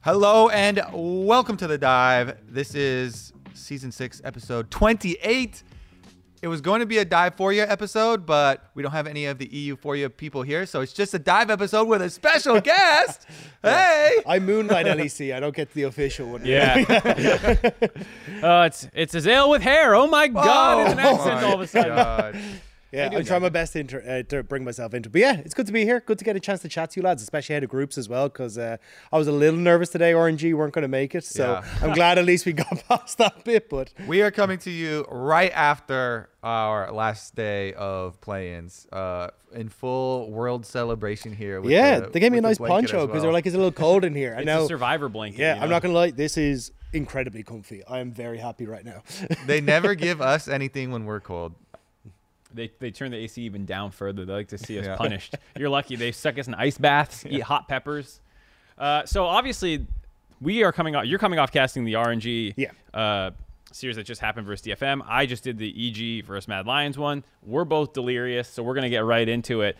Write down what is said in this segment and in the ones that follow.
Hello and welcome to The Dive. This is Season 6, Episode 28. It was going to be a Dive For You episode, but we don't have any of the EU For You people here, so it's just a Dive episode with a special guest. Hey! I'm Moonlight LEC. I don't get the official one. Yeah. It's Azale with hair. Oh my God. It's an accent all of a sudden. God. Yeah, I'm trying my best to bring myself into it. But yeah, it's good to be here. Good to get a chance to chat to you lads, especially ahead of groups as well, because I was a little nervous today. RNG weren't going to make it. So Yeah. I'm glad at least we got past that bit. But We are coming to you right after our last day of play-ins, in full world celebration here. With yeah, the, they gave me a with the nice blanket poncho as because well. they're like, it's a little cold in here. I It's know. a survivor blanket. Yeah, you I'm know? not going to lie. This is incredibly comfy. I am very happy right now. They never give us anything when we're cold. They turn the AC even down further. They like to see us Yeah. punished. You're lucky. They suck us in ice baths, eat hot peppers. So obviously, we are coming off. You're coming off casting the RNG series that just happened versus DFM. I just did the EG versus Mad Lions one. We're both delirious, so we're gonna get right into it.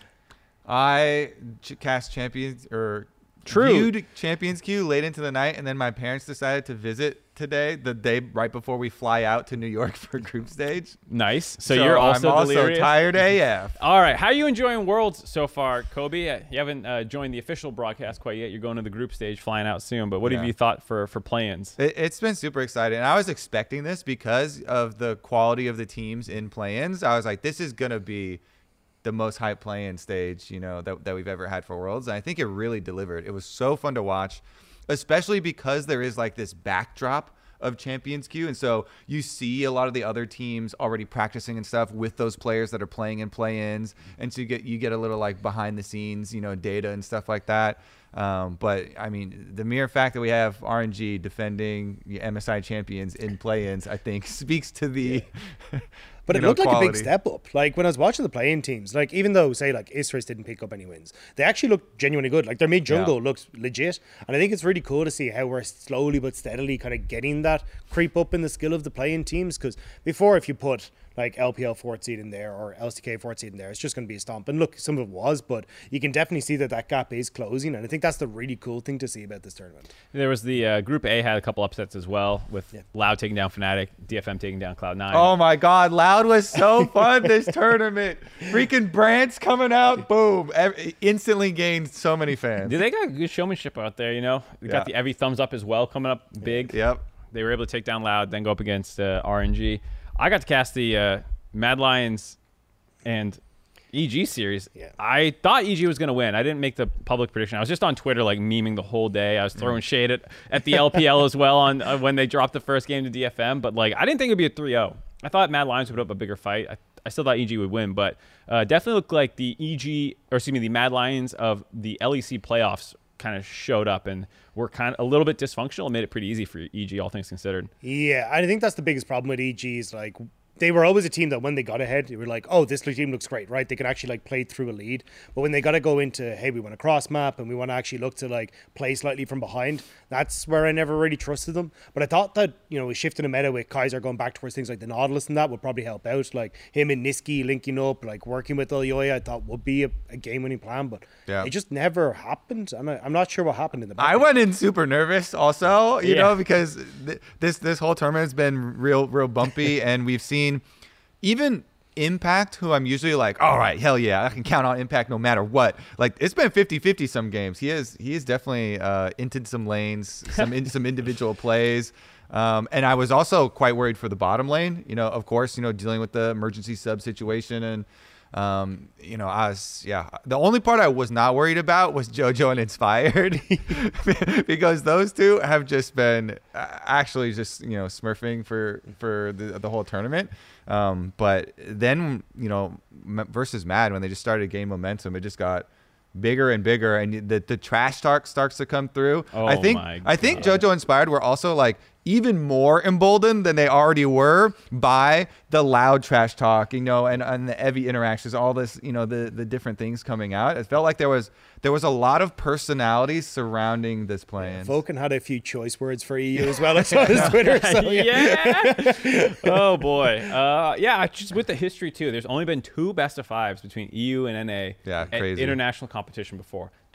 I cast Champions or viewed Champions Queue late into the night, and then my parents decided to visit today, the day right before we fly out to New York for group stage. Nice. So you're also I'm delirious. tired AF. All right. How are you enjoying Worlds so far, Kobe? You haven't joined the official broadcast quite yet. You're going to the group stage, flying out soon. But what have Yeah. you thought for play-ins? It's been super exciting. I was expecting this because of the quality of the teams in play-ins. I was like, this is going to be the most hype play-in stage, that we've ever had for Worlds. And I think it really delivered. It was so fun to watch, especially because there is like this backdrop of Champions Queue. And so you see a lot of the other teams already practicing and stuff with those players that are playing in play-ins. And so you get a little like behind the scenes, data and stuff like that. But I mean, the mere fact that we have RNG defending the MSI champions in play-ins, I think speaks to the But it looked like quality. a big step up. Like when I was watching the playing teams, like even though say like Israel didn't pick up any wins, they actually looked genuinely good. Like their mid jungle looks legit, and I think it's really cool to see how we're slowly but steadily kind of getting that creep up in the skill of the playing teams. Because before, if you put like LPL 4th seed in there or LCK 4th seed in there, it's just going to be a stomp. And look, some of it was, but you can definitely see that gap is closing, and I think that's the really cool thing to see about this tournament. There was the Group A had a couple upsets as well, with Loud taking down Fnatic, DFM taking down Cloud9. Oh my God, Loud was so fun this tournament. Freaking Brandt's coming out, boom, instantly gained so many fans. Dude, they got good showmanship out there, They got the Evie thumbs up as well coming up big. Yep. They were able to take down Loud, then go up against RNG. I got to cast the Mad Lions and EG series. Yeah. I thought EG was going to win. I didn't make the public prediction. I was just on Twitter like memeing the whole day. I was throwing shade at the LPL as well on when they dropped the first game to DFM. But like I didn't think it would be a 3-0. I thought Mad Lions would put up a bigger fight. I still thought EG would win, but definitely looked like the Mad Lions of the LEC playoffs kind of showed up and were kind of a little bit dysfunctional and made it pretty easy for EG, all things considered. Yeah, I think that's the biggest problem with EG is like they were always a team that when they got ahead, they were like, oh, this team looks great, right? They can actually like play through a lead. But when they got to go into, hey, we want to cross map and we want to actually look to like play slightly from behind, that's where I never really trusted them. But I thought that, shifting the meta with Kaiser going back towards things like the Nautilus and that would probably help out. Like him and Niski linking up, like working with Ilyoya, I thought would be a game-winning plan. But it just never happened. And I'm not sure what happened in the back. I went in super nervous also, because this whole tournament has been real bumpy, and we've seen even Impact, who I'm usually like, all right, hell yeah, I can count on Impact no matter what. Like it's been 50-50 some games. He is definitely inted some lanes, some individual plays. And I was also quite worried for the bottom lane, of course, dealing with the emergency sub situation. And the only part I was not worried about was JoJo and Inspired because those two have just been actually just, smurfing for the whole tournament. But then, versus Mad, when they just started gaining momentum, it just got bigger and bigger, and the trash talk starts to come through. Oh, I think JoJo Inspired were also like even more emboldened than they already were by the Loud trash talk, and the Evie interactions, all this, the different things coming out. It felt like there was a lot of personalities surrounding this plan. Vulcan had a few choice words for EU as well. I saw his Twitter. So, yeah. Oh boy. Just with the history too. There's only been 2 best of 5s between EU and NA Yeah, at crazy. international competition before.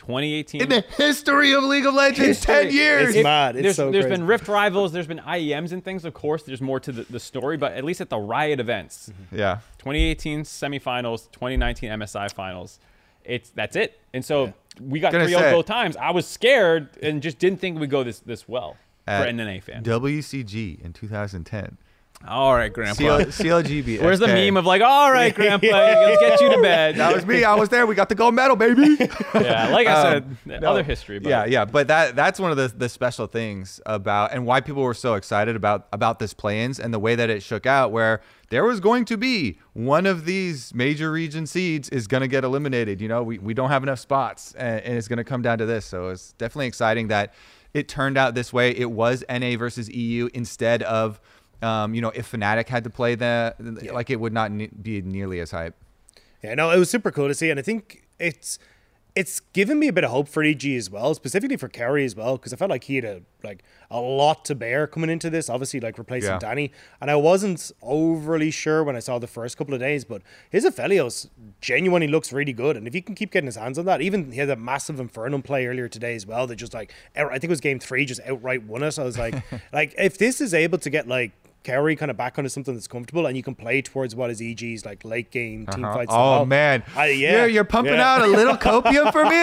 2018. In the history of League of Legends, 10 years. It's mad. It's so there's crazy. been Rift Rivals, there's been IEMs and things. Of course, there's more to the story, but at least at the Riot events, Yeah. 2018 semifinals, 2019 MSI finals, that's it. And so we got Gonna 3-0 say- both times. I was scared and just didn't think we'd go this well for At an NA fan. WCG in 2010. All right, Grandpa. CLG beat Where's the SK. meme of like, all right, Grandpa, let's get you to bed? That was me. I was there. We got the gold medal, baby. Yeah, like I said, No. other history. But Yeah. But that's one of the special things about and why people were so excited about this play-ins and the way that it shook out, where there was going to be one of these major region seeds is going to get eliminated. You know, we don't have enough spots, and it's going to come down to this. So it's definitely exciting that it turned out this way. It was NA versus EU instead of, if Fnatic had to play like it would not be nearly as hype. Yeah, no, it was super cool to see, and I think it's given me a bit of hope for EG as well, specifically for Kerry as well, because I felt like he had a lot to bear coming into this, obviously like replacing Yeah. Danny, and I wasn't overly sure when I saw the first couple of days, but his Aphelios genuinely looks really good, and if he can keep getting his hands on that, even he had a massive Infernum play earlier today as well that just I think it was game 3, just outright won it. I was like, if this is able to get Kerry kind of back onto something that's comfortable, and you can play towards what is EG's late game team fights. Oh man, you're pumping out a little copium for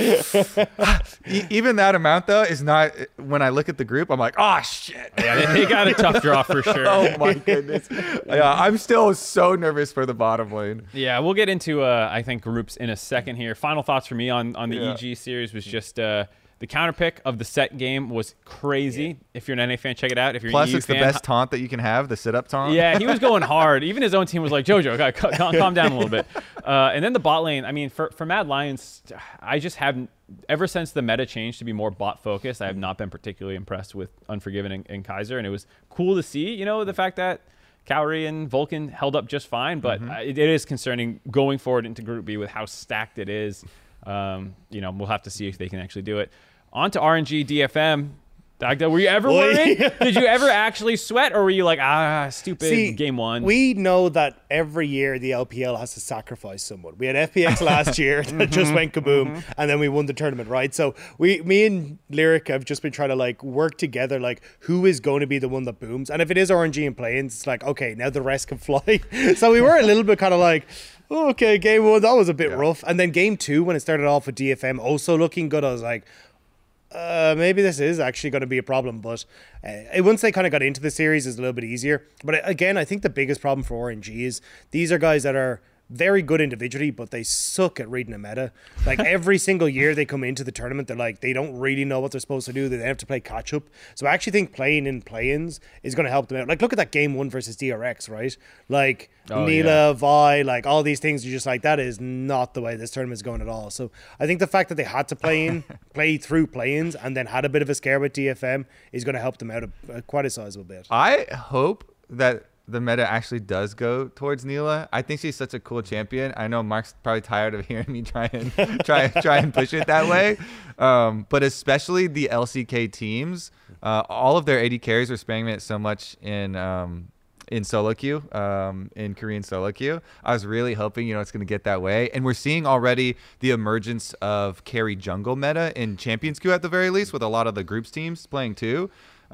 me. Even that amount though is not. When I look at the group, I'm like, oh shit. Yeah, they got a tough draw for sure. Oh my goodness. Yeah, I'm still so nervous for the bottom lane. Yeah, we'll get into I think groups in a second here. Final thoughts for me on the Yeah. EG series was just the counter pick of the set game was crazy. If you're an NA fan, check it out. If you're Plus, an EU it's the fan, best taunt that you can have, the sit-up taunt. yeah, he was going hard. Even his own team was like, Jojo, okay, calm down a little bit. And then the bot lane, I mean, for Mad Lions, I just haven't, ever since the meta changed to be more bot focused, I have not been particularly impressed with Unforgiven and Kaiser. And it was cool to see, the fact that Cowrie and Vulcan held up just fine. But it is concerning going forward into Group B with how stacked it is. We'll have to see if they can actually do it. On to RNG DFM. Dagda, were you ever worried? Did you ever actually sweat, or were you like, stupid game 1? We know that every year the LPL has to sacrifice someone. We had FPX last year that just went kaboom, and then we won the tournament, right? So me and Lyric have just been trying to work together, who is going to be the one that booms. And if it is RNG and play-ins, it's like, okay, now the rest can fly. So we were a little bit kind of like, oh, okay, game 1, that was a bit rough. And then game 2, when it started off with DFM also looking good, I was like, maybe this is actually going to be a problem, but once they kind of got into the series, it's a little bit easier. But again, I think the biggest problem for RNG is these are guys that are very good individually, but they suck at reading a meta. Every single year they come into the tournament, they're they don't really know what they're supposed to do. They have to play catch up. So I actually think playing in play-ins is going to help them out. Look at that game 1 versus DRX, right? Neela, Vi, all these things are just that is not the way this tournament is going at all. So I think the fact that they had to play through play-ins and then had a bit of a scare with DFM is going to help them out quite a sizable bit. I hope that the meta actually does go towards Neela. I think she's such a cool champion. I know Mark's probably tired of hearing me try and push it that way. But especially the LCK teams, all of their AD carries were spamming it so much in solo queue, in Korean solo queue. I was really hoping, it's going to get that way. And we're seeing already the emergence of carry jungle meta in Champions queue at the very least, with a lot of the groups teams playing too.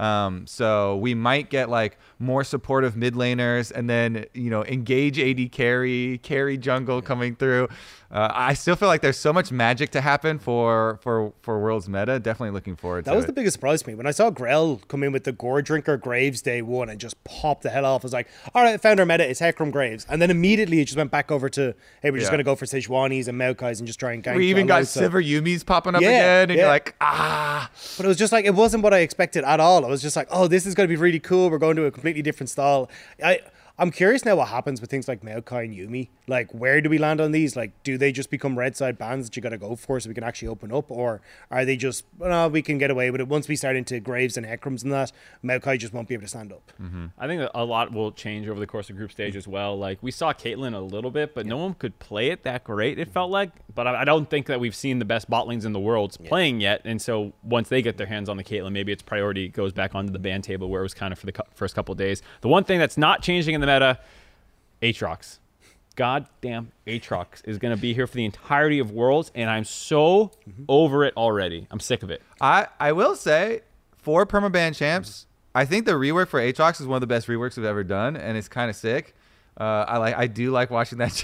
So we might get more supportive mid laners, and then engage AD carry jungle coming through. I still feel like there's so much magic to happen for Worlds meta. Definitely looking forward to it. That was the biggest surprise to me when I saw Grell come in with the Gore Drinker Graves day 1 and just pop the hell off. I was like, all right, I found our meta. It's Hecarim Graves, and then immediately it just went back over to, hey, we're just going to go for Sejuani's and Maokai's and just try and gank. We even got Sivir Yumi's popping up again, and you're like, But it was just it wasn't what I expected at all. I was just like, oh, this is going to be really cool. We're going to a completely different style. I'm curious now what happens with things like Maokai and Yumi. Where do we land on these? Do they just become red side bans that you got to go for so we can actually open up? Or are they just, we can get away with it. Once we start into Graves and Hecrims and that, Maokai just won't be able to stand up. Mm-hmm. I think that a lot will change over the course of group stage as well. We saw Caitlyn a little bit, but no one could play it that great, it felt like. But I don't think that we've seen the best bot lanes in the world playing yet. And so once they get their hands on the Caitlyn, maybe its priority goes back onto the ban table where it was kind of for the first couple of days. The one thing that's not changing in the meta, Aatrox. goddamn Aatrox is going to be here for the entirety of Worlds, and I'm so over it already. I'm sick of it. I will say, for permaban champs, I think the rework for Aatrox is one of the best reworks we've ever done, and it's kind of sick. I do like watching that.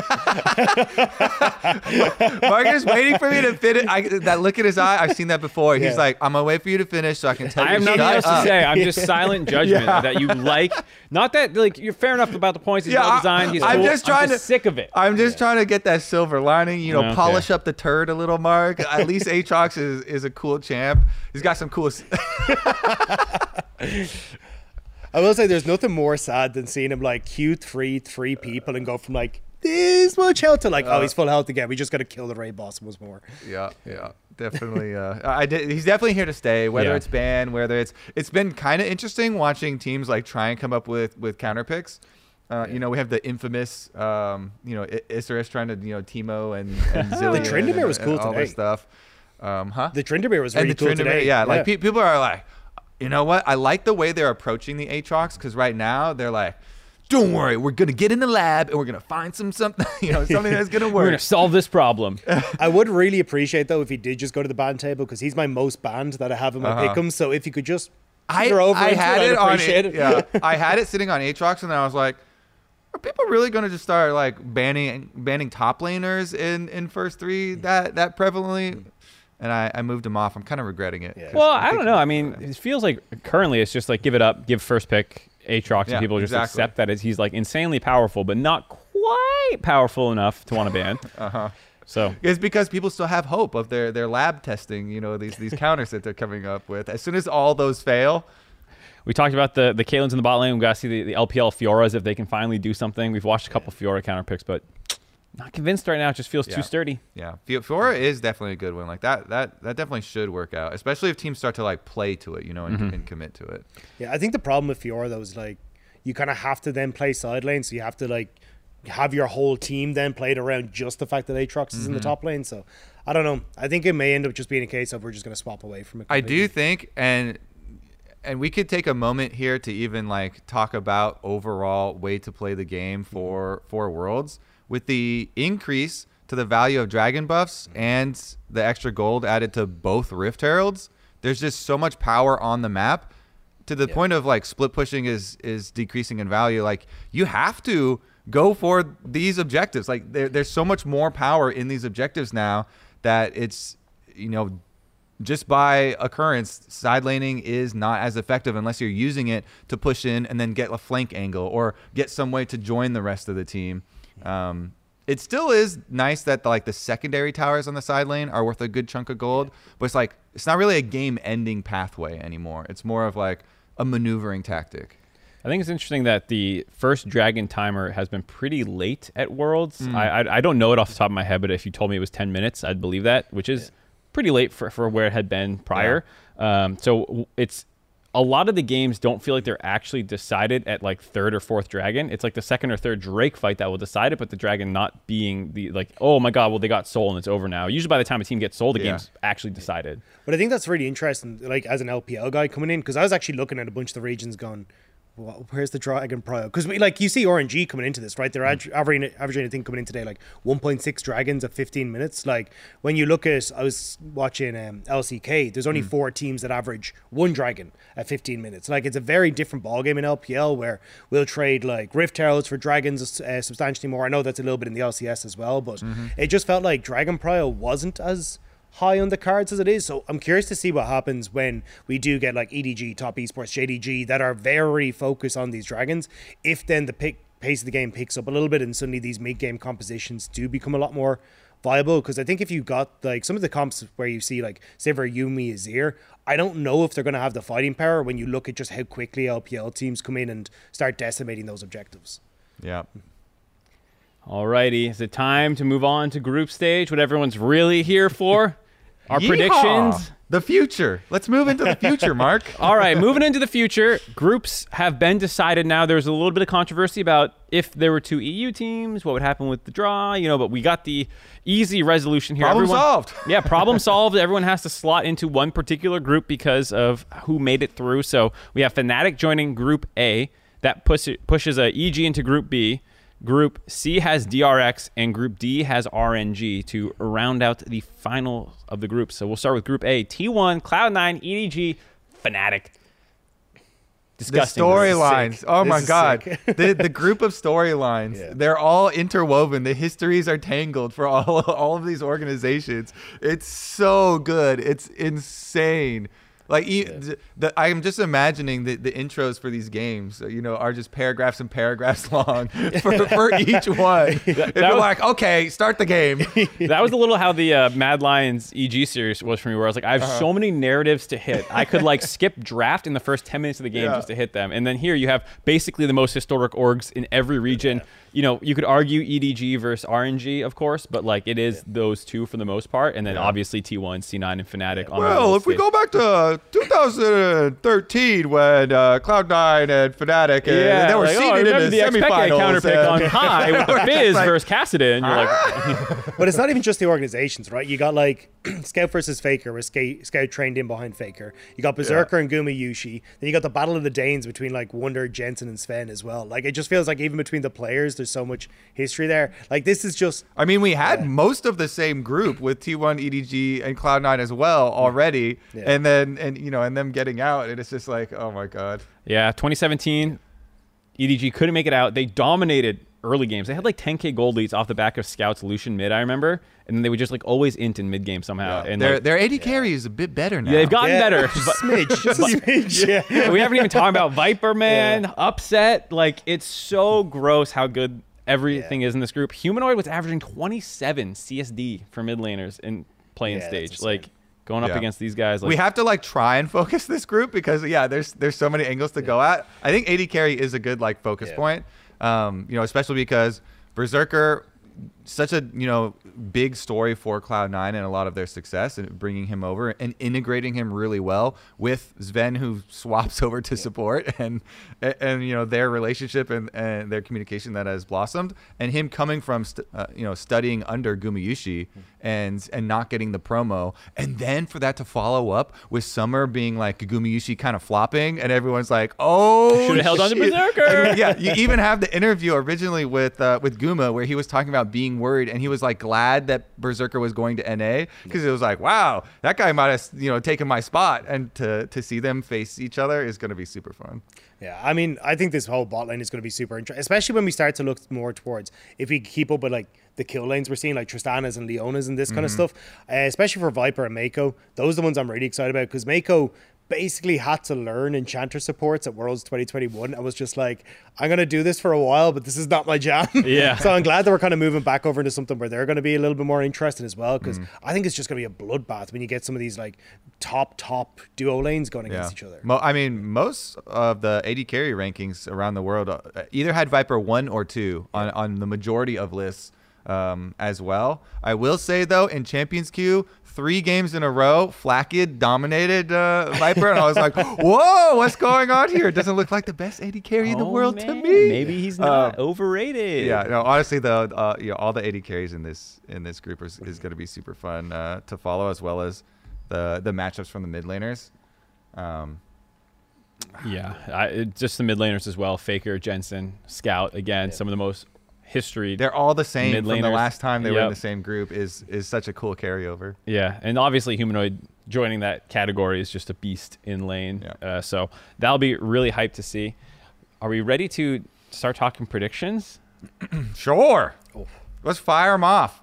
Mark is waiting for me to finish. That look in his eye, I've seen that before. He's like, I'm gonna wait for you to finish so I can tell you. I have nothing else to say. I'm just Yeah. silent judgment that you like. Not that like you're fair enough about the points. He's well designed. He's I'm cool. just trying to sick of it. I'm just trying to get that silver lining. You know, Okay. polish up the turd a little, Mark. At least Aatrox is a cool champ. He's got some cool. I will say there's nothing more sad than seeing him like Q3 3 people and go from like this much health to like, oh, he's full health again. We just got to kill the raid boss once more. Yeah, definitely. He's definitely here to stay. Whether it's ban, whether it's been kind of interesting watching teams like try and come up with counter picks. You know, we have the infamous, Isurus trying to, Teemo and Zillion. The Tryndamere was cool and all today. this stuff. The Tryndamere was really And the cool Tryndamere, today. yeah, like people are like, you know what? I like the way they're approaching the Aatrox because right now they're like, don't worry, we're gonna get in the lab and we're gonna find something, something that's gonna We're work. gonna solve this problem. I would really appreciate though if he did just go to the ban table because he's my most banned that I have in my pick'em. So if you could just I had it on it. Yeah, I had it sitting on Aatrox, and then I was like, are people really going to just start like banning top laners in first three that prevalently? And I moved him off. I'm kind of regretting it. Yeah. Well, I don't know. I mean, it feels like currently it's just like give it up, give first pick Aatrox, and people just accept that he's like insanely powerful, but not quite powerful enough to want to ban. So it's because people still have hope of their lab testing. You know, these counters that they're coming up with. As soon as all those fail. we talked about the Caitlyn's in the bot lane. We've got to see the LPL Fioras if they can finally do something. We've watched a couple Fiora counter picks, but not convinced right now. It just feels too sturdy. Yeah, Fiora is definitely a good one. Like that definitely should work out, especially if teams start to like play to it, and commit to it. Yeah, I think the problem with Fiora though is like you kind of have to then play side lane, so you have to like have your whole team then played around just the fact that Aatrox is in the top lane. So I don't know. I think it may end up just being a case of we're just going to swap away from it. I do think, and we could take a moment here to even like talk about overall way to play the game for Worlds. With the increase to the value of dragon buffs and the extra gold added to both Rift Heralds, there's just so much power on the map to the point of like split pushing is decreasing in value. Like you have to go for these objectives. Like there's so much more power in these objectives now that it's, just by occurrence, side laning is not as effective unless you're using it to push in and then get a flank angle or get some way to join the rest of the team. It still is nice that the secondary towers on the side lane are worth a good chunk of gold, but it's not really a game-ending pathway anymore. It's more of like a maneuvering tactic. I think it's interesting that the first dragon timer has been pretty late at Worlds. I don't know it off the top of my head, but if you told me it was 10 minutes, I'd believe that, which is pretty late for where it had been prior. So it's a lot of the games don't feel like they're actually decided at like third or fourth dragon. It's like the second or third Drake fight that will decide it, but the dragon not being the like, oh my god, well they got soul and it's over now. Usually by the time a team gets soul, the game's actually decided. But I think that's really interesting, like as an LPL guy coming in, because I was actually looking at a bunch of the regions going, well, where's the dragon prio? Because you see RNG coming into this, right? They're averaging I think coming in today like 1.6 dragons at 15 minutes. Like when you look at, I was watching LCK, there's only 4 teams that average 1 dragon at 15 minutes. Like it's a very different ballgame in LPL where we'll trade like Rift Heralds for dragons substantially more. I know that's a little bit in the LCS as well, but it just felt like dragon prio wasn't as high on the cards as it is. So I'm curious to see what happens when we do get like EDG, Top Esports, JDG that are very focused on these dragons. If then the pace of the game picks up a little bit and suddenly these mid-game compositions do become a lot more viable, because I think if you got like some of the comps where you see like Sivir, Yuumi, Azir, I don't know if they're going to have the fighting power when you look at just how quickly LPL teams come in and start decimating those objectives. Yeah. Alrighty, is it time to move on to group stage? What everyone's really here for? Our Yeehaw! predictions. The future. Let's move into the future, Mark. All right, moving into the future. Groups have been decided now. There's a little bit of controversy about if there were 2 EU teams, what would happen with the draw, but we got the easy resolution here. Problem solved. Yeah, problem solved. Everyone has to slot into one particular group because of who made it through. So we have Fnatic joining Group A. That pushes a EG into Group B. Group C has DRX, and Group D has RNG to round out the final of the group. So we'll start with Group A: T1, Cloud9, EDG, Fnatic. Disgusting. The storylines. Oh This my is god. sick. the group of storylines. Yeah. They're all interwoven. The histories are tangled for all of these organizations. It's so good. It's insane. Like I'm just imagining the intros for these games, are just paragraphs and paragraphs long for each one. If you're like, okay, start the game. That was a little how the Mad Lions EG series was for me, where I was like, I have so many narratives to hit. I could like skip draft in the first 10 minutes of the game just to hit them. And then here you have basically the most historic orgs in every region. You could argue EDG versus RNG, of course, but like it is those two for the most part. And then obviously T1, C9, and Fnatic. On Well, if we go back to 2013 when Cloud9 and Fnatic they were seeded in the semifinals. Counterpick on high with the Fizz versus Kassadin. You're like, But it's not even just the organizations, right? You got like Scout versus Faker, where Scout trained in behind Faker. You got Berserker and Guma Yushi. Then you got the Battle of the Danes between like Wunder, Jensen, and Sven as well. Like it just feels like even between the players, there's so much history there. Like this is just. I mean, we had most of the same group with T1, EDG, and Cloud9 as well already, and then and them getting out, and it's just like, oh my god. Yeah, 2017, EDG couldn't make it out. They dominated early games. They had like 10k gold leads off the back of Scout's Lucian mid, I remember, and then they would just like always int in mid game somehow. Yeah. And their AD carry is a bit better now. Yeah, they've gotten better. Just a smidge. Just a smidge. Yeah. We haven't even talked about Viper, man. Upset. Like, it's so gross how good everything is in this group. Humanoid was averaging 27 CSD for mid laners in playing stage. Like, going up against these guys. Like, we have to like try and focus this group because there's so many angles to go at. I think AD carry is a good like focus point. Especially because Berserker, such a big story for Cloud9 and a lot of their success and bringing him over and integrating him really well with Sven, who swaps over to support, and their relationship and their communication that has blossomed, and him coming from studying under Gumayushi and not getting the promo, and then for that to follow up with Summer being like Gumayushi kind of flopping, and everyone's like, oh, should have held on to Berserker. And, you even have the interview originally with Guma where he was talking about being worried, and he was like glad that Berserker was going to NA because it was like, wow, that guy might have taken my spot, and to see them face each other is going to be super fun. Yeah, I mean, I think this whole bot lane is going to be super interesting, especially when we start to look more towards if we keep up with like the kill lanes we're seeing, like Tristanas and Leonas and this kind of stuff, especially for Viper and Mako. Those are the ones I'm really excited about because Mako basically had to learn Enchanter supports at Worlds 2021. I was just like, I'm going to do this for a while, but this is not my jam. Yeah. So I'm glad that we're kind of moving back over into something where they're going to be a little bit more interested as well, because I think it's just going to be a bloodbath when you get some of these like top duo lanes going against each other. I mean, most of the AD carry rankings around the world either had Viper 1 or 2 on the majority of lists as well. I will say, though, in Champions Queue, 3 games in a row, Flakkid dominated Viper, and I was like, whoa, what's going on here? It doesn't look like the best AD carry in the world to me. Maybe he's not overrated. Yeah, no, honestly, though, all the AD carries in this group is going to be super fun to follow, as well as the matchups from the mid laners. Just the mid laners as well. Faker, Jensen, Scout, again, some of the most history. They're all the same from the mid-laners. last time they were in the same group is such a cool carryover. Yeah, and obviously Humanoid joining that category is just a beast in lane. Yeah. So that'll be really hyped to see. Are we ready to start talking predictions? Sure. Let's fire them off.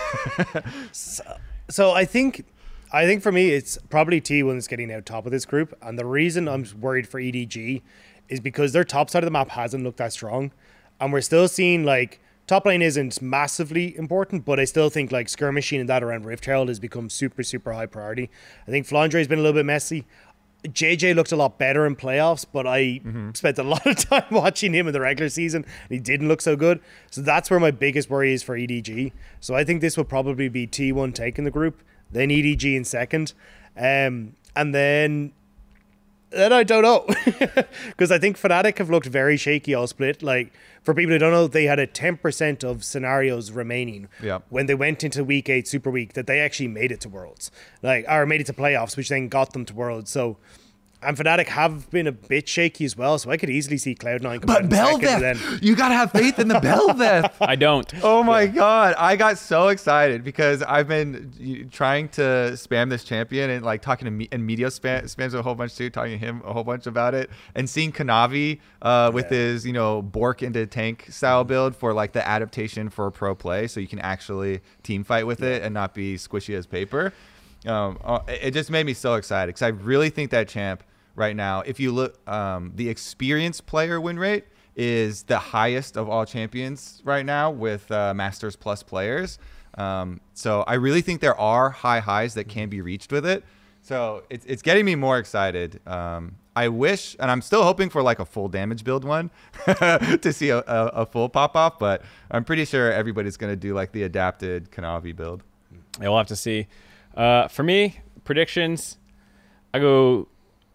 So I think for me, it's probably T1 that's getting out top of this group. And the reason I'm worried for EDG is because their top side of the map hasn't looked that strong. And we're still seeing like top lane isn't massively important, but I still think like skirmishing and that around Rift Herald has become super, super high priority. I think Flandre has been a little bit messy. JJ looked a lot better in playoffs, but I spent a lot of time watching him in the regular season and he didn't look so good. So that's where my biggest worry is for EDG. So I think this will probably be T1 taking the group, then EDG in second. And then I don't know, because I think Fnatic have looked very shaky all split. Like, for people who don't know, they had a 10% of scenarios remaining when they went into week 8 Super Week that they actually made it to Worlds, or made it to playoffs, which then got them to Worlds. So And Fnatic have been a bit shaky as well, so I could easily see Cloud9 come out But in second, and Belveth, you gotta have faith in the Belveth. I don't. Oh my god, I got so excited because I've been trying to spam this champion and like talking to me, and Medio spams a whole bunch too, talking to him a whole bunch about it, and seeing Kanavi with his Bork into tank style build for like the adaptation for pro play, so you can actually team fight with it and not be squishy as paper. It just made me so excited because I really think that champ right now, if you look, the experienced player win rate is the highest of all champions right now with Masters Plus players. So I really think there are high highs that can be reached with it. So it's getting me more excited. I wish, and I'm still hoping for like a full damage build one to see a full pop off, but I'm pretty sure everybody's going to do like the adapted Kanavi build. Yeah, we'll have to see. For me, predictions, I go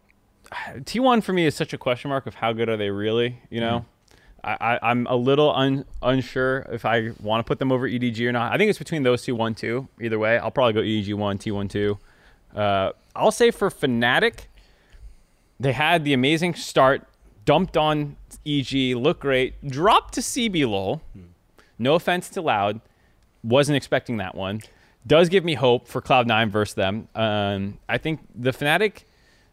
T1 for me is such a question mark of how good are they really, I'm a little unsure if I want to put them over EDG or not. I think it's between those two, 1-2. Either way, I'll probably go EDG 1, T1 2. I'll say for Fnatic, they had the amazing start, dumped on EG, looked great, dropped to CB lol. No offense to Loud, wasn't expecting that one. Does give me hope for Cloud9 versus them. I think the Fnatic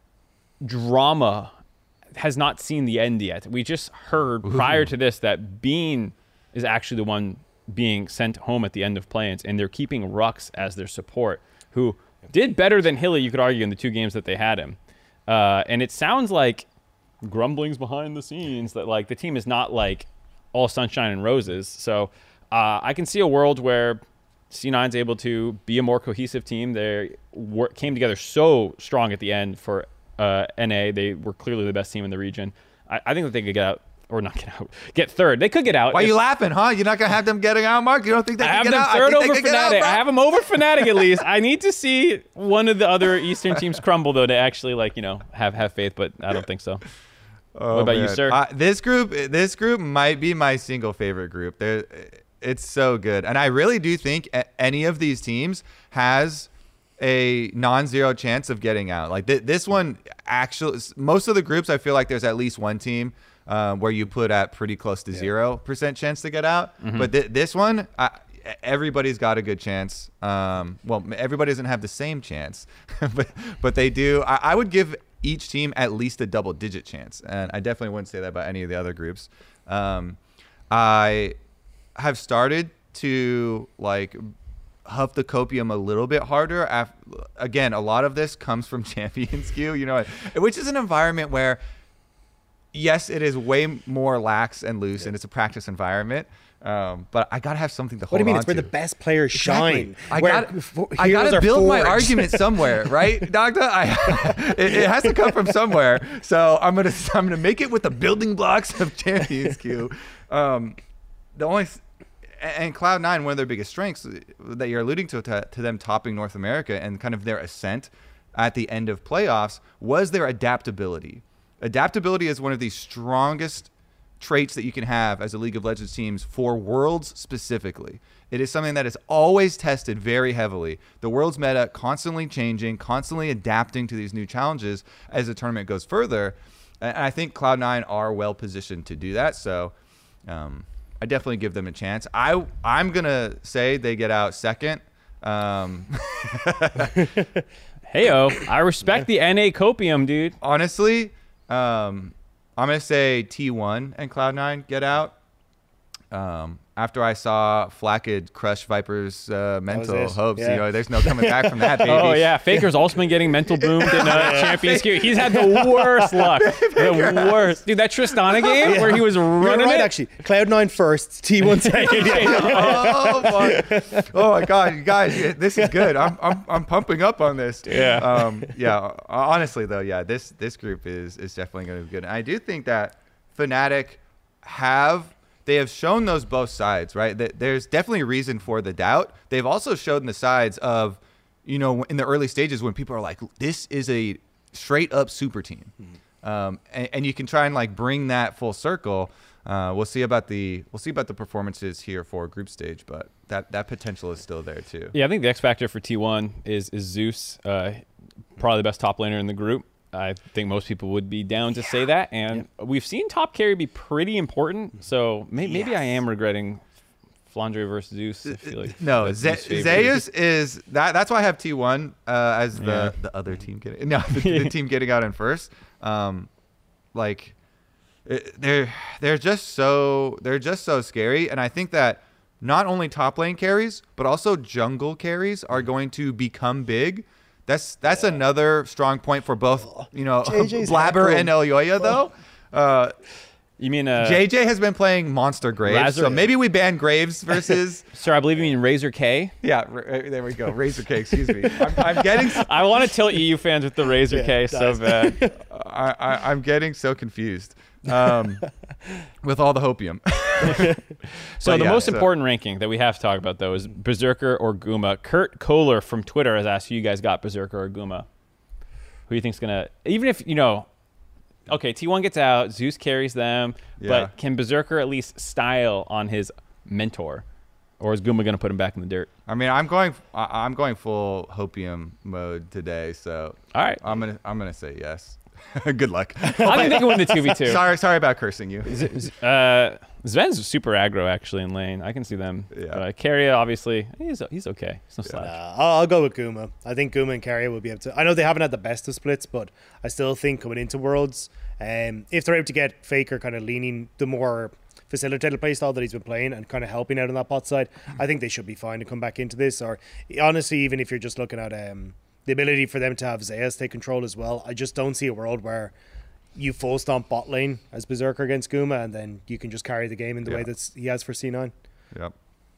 drama has not seen the end yet. We just heard prior to this that Bean is actually the one being sent home at the end of play-ins, and they're keeping Rux as their support, who did better than Hilly, you could argue, in the 2 games that they had him. And it sounds like grumblings behind the scenes that like the team is not like all sunshine and roses. So I can see a world where C9's able to be a more cohesive team. They came together so strong at the end for NA. They were clearly the best team in the region. I think that they could get out, or not get out, get third. They could get out. Why are you laughing, huh? You're not going to have them getting out, Mark? You don't think they can get out? I have them third over Fnatic. I have them over Fnatic at least. I need to see one of the other Eastern teams crumble, though, to actually have faith, but I don't think so. Oh, what about man. you, sir? This group might be my single favorite group. It's so good. And I really do think any of these teams has a non-zero chance of getting out. Like this one, actually, most of the groups, I feel like there's at least one team where you put at pretty close to 0% chance to get out. Mm-hmm. But this one, everybody's got a good chance. Well, everybody doesn't have the same chance, but they do. I would give each team at least a double-digit chance, and I definitely wouldn't say that about any of the other groups. I have started to like huff the copium a little bit harder. Again, a lot of this comes from Champions Queue, which is an environment where, yes, it is way more lax and loose, and it's a practice environment. But I gotta have something to hold on to. What do you mean? It's where the best players shine. I gotta build my argument somewhere, right, Dagda? It has to come from somewhere. So I'm gonna make it with the building blocks of Champions Queue. And Cloud9, one of their biggest strengths that you're alluding to them topping North America and kind of their ascent at the end of playoffs was their adaptability. Adaptability is one of the strongest traits that you can have as a League of Legends teams for Worlds specifically. It is something that is always tested very heavily. The Worlds meta constantly changing, constantly adapting to these new challenges as the tournament goes further. And I think Cloud9 are well positioned to do that. So I definitely give them a chance. I'm going to say they get out second. Heyo, I respect the NA copium, dude. Honestly, I'm going to say T1 and Cloud9 get out. After I saw Flackid crush Viper's mental hopes, there's no coming back from that, baby. Oh, yeah. Faker's also been getting mental boomed in Champions Queue. He's had the worst luck. The worst. Dude, that Tristana game where he was running right, it. Actually. Cloud9 first, T1 second. Oh, my God. You guys, this is good. I'm pumping up on this. Yeah. Honestly, though, this group is definitely going to be good. And I do think that Fnatic they have shown those both sides, right? There's definitely a reason for the doubt. They've also shown the sides of, in the early stages when people are like, this is a straight up super team. And you can try and like bring that full circle. We'll see about the performances here for group stage, but that potential is still there too. Yeah, I think the X factor for T1 is Zeus, probably the best top laner in the group. I think most people would be down to say that. And we've seen top carry be pretty important. So maybe I am regretting Flandre versus Zeus. I feel like no, that's Zeus' favorite. Zeus is that. That's why I have T1 as the other team getting the team getting out in first. Like they're just so scary, and I think that not only top lane carries but also jungle carries are going to become big. That's another strong point for both Blabber and Elyoya though. You mean JJ has been playing Monster Graves, so maybe we ban Graves versus. Sir, I believe you mean Razor K. Yeah, there we go. Razor K. Excuse me. I'm getting. I want to tilt EU fans with the Razor K so bad. I'm getting so confused with all the hopium. So the most important ranking that we have to talk about though is Berserker or Guma. Kurt Kohler from Twitter has asked you guys got Berserker or Guma. Who do you think's gonna? Even if okay, T1 gets out, Zeus carries them, but can Berserker at least style on his mentor, or is Guma gonna put him back in the dirt? I mean, I'm going full hopium mode today, so all right, I'm gonna say yes. Good luck. I think they can win the 2v2. Sorry about cursing you. Sven's super aggro actually in lane. I can see them. Yeah. Keria, obviously, he's okay. He's no slouch. I'll go with Guma. I think Guma and Keria will be able to. I know they haven't had the best of splits, but I still think coming into Worlds, if they're able to get Faker kind of leaning the more facilitated playstyle that he's been playing and kind of helping out on that bot side, I think they should be fine to come back into this. Or honestly, even if you're just looking at the ability for them to have Zeus take control as well, I just don't see a world where you full stomp bot lane as Berserker against Guma and then you can just carry the game in the way that he has for C9. Yep.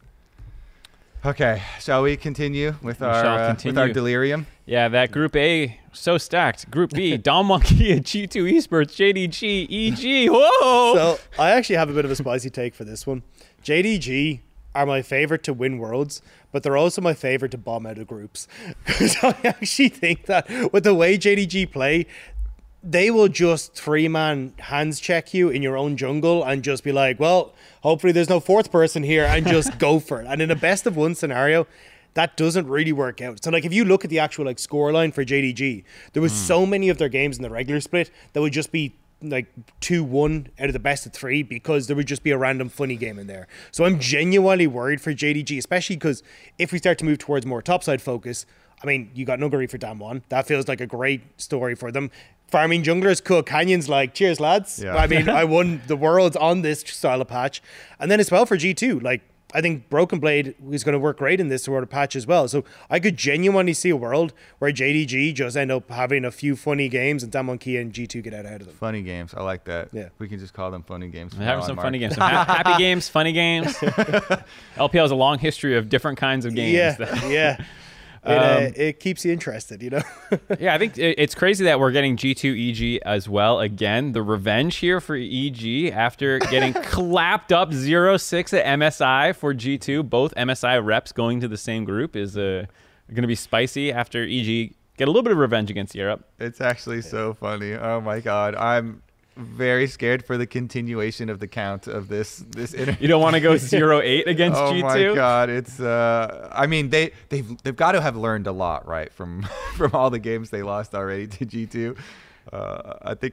Okay, shall we continue with our delirium? Yeah, that Group A, so stacked. Group B, Dom Monkey and G2 Esports, JDG, EG, whoa! So I actually have a bit of a spicy take for this one. JDG are my favorite to win Worlds, but they're also my favorite to bomb out of groups. Because I actually think that with the way JDG play, they will just 3-man hands check you in your own jungle and just be like, well, hopefully there's no fourth person here, and just go for it. And in a best of one scenario, that doesn't really work out. So like if you look at the actual like scoreline for JDG, there was so many of their games in the regular split that would just be like 2-1 out of the best of 3 because there would just be a random funny game in there. So I'm genuinely worried for JDG, especially because if we start to move towards more topside focus, I mean, you got Nuguri for Damwon. That feels like a great story for them. Farming junglers, cool. Canyon's like, cheers, lads. Yeah. I mean, I won the Worlds on this style of patch. And then as well for G2, like, I think Broken Blade is going to work great in this sort of patch as well. So I could genuinely see a world where JDG just end up having a few funny games and Damonkey and G2 get out ahead of them. Funny games. I like that. Yeah. We can just call them funny games. We're having some funny games. Some happy games, funny games. LPL has a long history of different kinds of games. Yeah. It keeps you interested, Yeah, I think it's crazy that we're getting G2 EG as well. Again, the revenge here for EG after getting clapped up 0-6 at MSI for G2. Both MSI reps going to the same group is going to be spicy after EG get a little bit of revenge against Europe. It's actually so funny. Oh my God. I'm very scared for the continuation of the count of this interview. You don't want to go 0-8 against G2? Oh my God, it's I mean they've got to have learned a lot, right, from all the games they lost already to G2. I think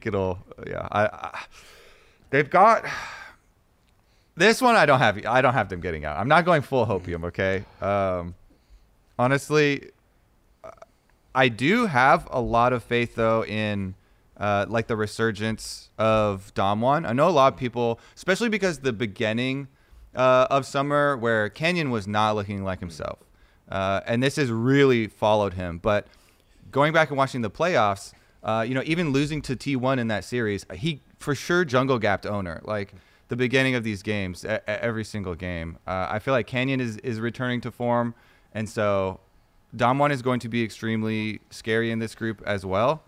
they've got this one. I don't have them getting out. I'm not going full hopium, okay? Honestly, I do have a lot of faith though in like the resurgence of Damwon. I know a lot of people, especially because the beginning of summer where Canyon was not looking like himself. And this has really followed him. But going back and watching the playoffs, even losing to T1 in that series, he for sure jungle gapped owner. Like the beginning of these games, every single game. I feel like Canyon is returning to form. And so Damwon is going to be extremely scary in this group as well.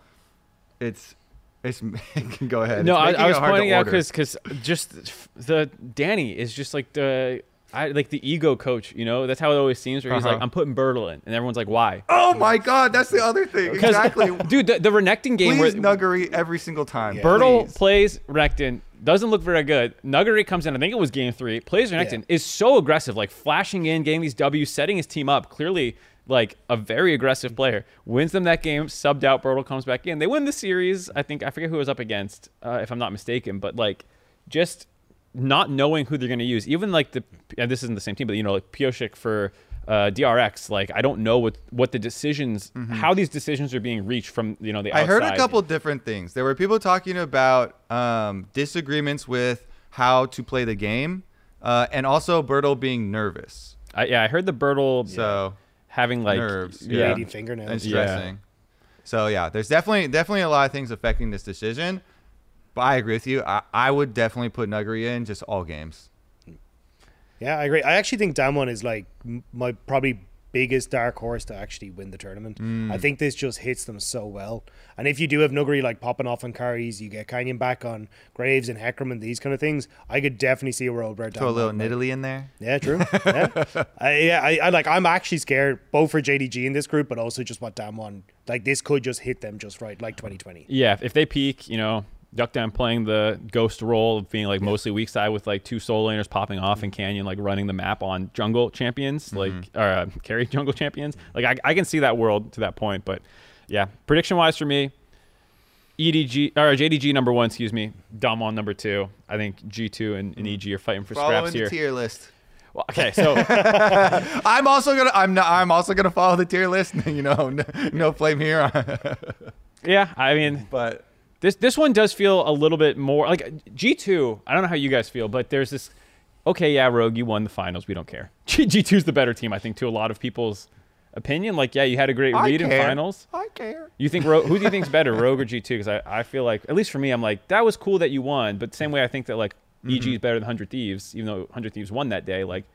Go ahead. No, I was pointing out because just the Danny is just like the ego coach. That's how it always seems. Where he's like, I'm putting Bertle in, and everyone's like, why? Oh my God, that's the other thing. Exactly, dude. The Renekton game, please Nuguri every single time. Yeah, Bertle plays Renekton, doesn't look very good. Nuguri comes in. I think it was game 3. Plays Renekton, is so aggressive, like flashing in, getting these W's, setting his team up. Clearly, like a very aggressive player, wins them that game, subbed out, Bertel comes back in. They win the series. I forget who it was up against, if I'm not mistaken, but like just not knowing who they're going to use. Even like this isn't the same team, but like Piosik for DRX, like I don't know what the decisions, how these decisions are being reached from the outside. I heard a couple different things. There were people talking about disagreements with how to play the game, and also Bertel being nervous. I heard the Bertel having like nerves, bleeding fingernails and stressing. So yeah, there's definitely a lot of things affecting this decision. But I agree with you. I would definitely put Nuggery in just all games. Yeah, I agree. I actually think Damwon is like my probably biggest dark horse to actually win the tournament. I think this just hits them so well. And if you do have Nuggery like popping off on carries, you get Canyon back on Graves and Heckram and these kind of things, I could definitely see a world where Throw a little Nidalee in there. Yeah, true. Yeah. I'm actually scared both for JDG in this group, but also just what Damwon, like this could just hit them just right, like 2020. Yeah, if they peak, Duck Down playing the ghost role of being like mostly weak side with like 2 solo laners popping off and Canyon like running the map on jungle champions, or carry jungle champions. Like I can see that world to that point. But yeah, prediction wise for me, JDG number 1, Damwon number 2. I think G2 and EG are fighting for scraps here. The tier list. Well, okay, so I'm also gonna follow the tier list. No flame here. Yeah, I mean, but. This one does feel a little bit more like G2. I don't know how you guys feel, but there's this. Okay, yeah, Rogue, you won the finals. We don't care. G2's the better team, I think, to a lot of people's opinion. Like, yeah, you had a great read in finals. I care. You think who do you think's better, Rogue or G2? Because I feel like, at least for me, I'm like, that was cool that you won, but same way I think that like EG is better than 100 Thieves, even though 100 Thieves won that day. Like,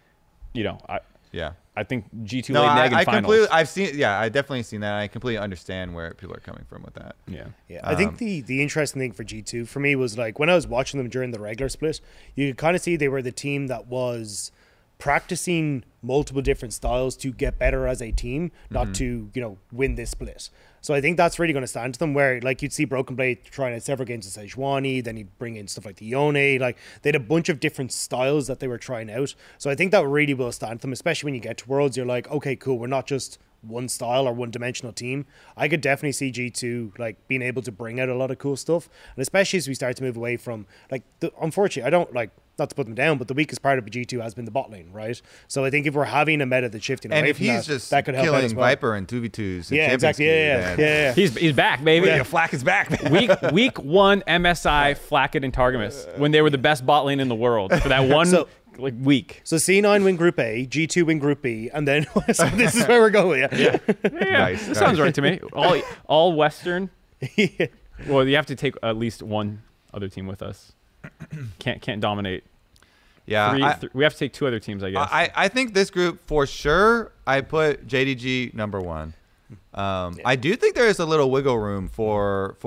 I think G2 laid an egg in finals. I definitely seen that. I completely understand where people are coming from with that. Yeah. I think the interesting thing for G2 for me was like when I was watching them during the regular split, you could kind of see they were the team that was practicing multiple different styles to get better as a team, not to, win this split. So I think that's really going to stand to them where like you'd see Broken Blade trying out several games of Sejuani, then he'd bring in stuff like the Yone, like they had a bunch of different styles that they were trying out. So I think that really will stand to them, especially when you get to Worlds, you're like, okay, cool, we're not just one style or one dimensional team. I could definitely see G2 like being able to bring out a lot of cool stuff. And especially as we start to move away from like unfortunately, I don't like not to put them down, but the weakest part of G2 has been the bot lane, right? So I think if we're having a meta that's shifting away from that could help out as well. Viper and 2v2s. Yeah, exactly. Yeah. He's back, baby. Yeah, Flack is back. Week 1 MSI, Flacket and Targamas when they were the best bot lane in the world for that one week. So C9 win Group A, G2 win Group B, and then so this is where we're going. Yeah. Nice. That sounds right to me. All Western. Yeah. Well, you have to take at least one other team with us. Can't dominate. Yeah, we have to take 2 other teams, I guess. I think this group for sure. I put JDG number 1. I do think there is a little wiggle room for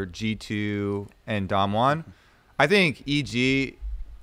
G2 and Damwon. I think EG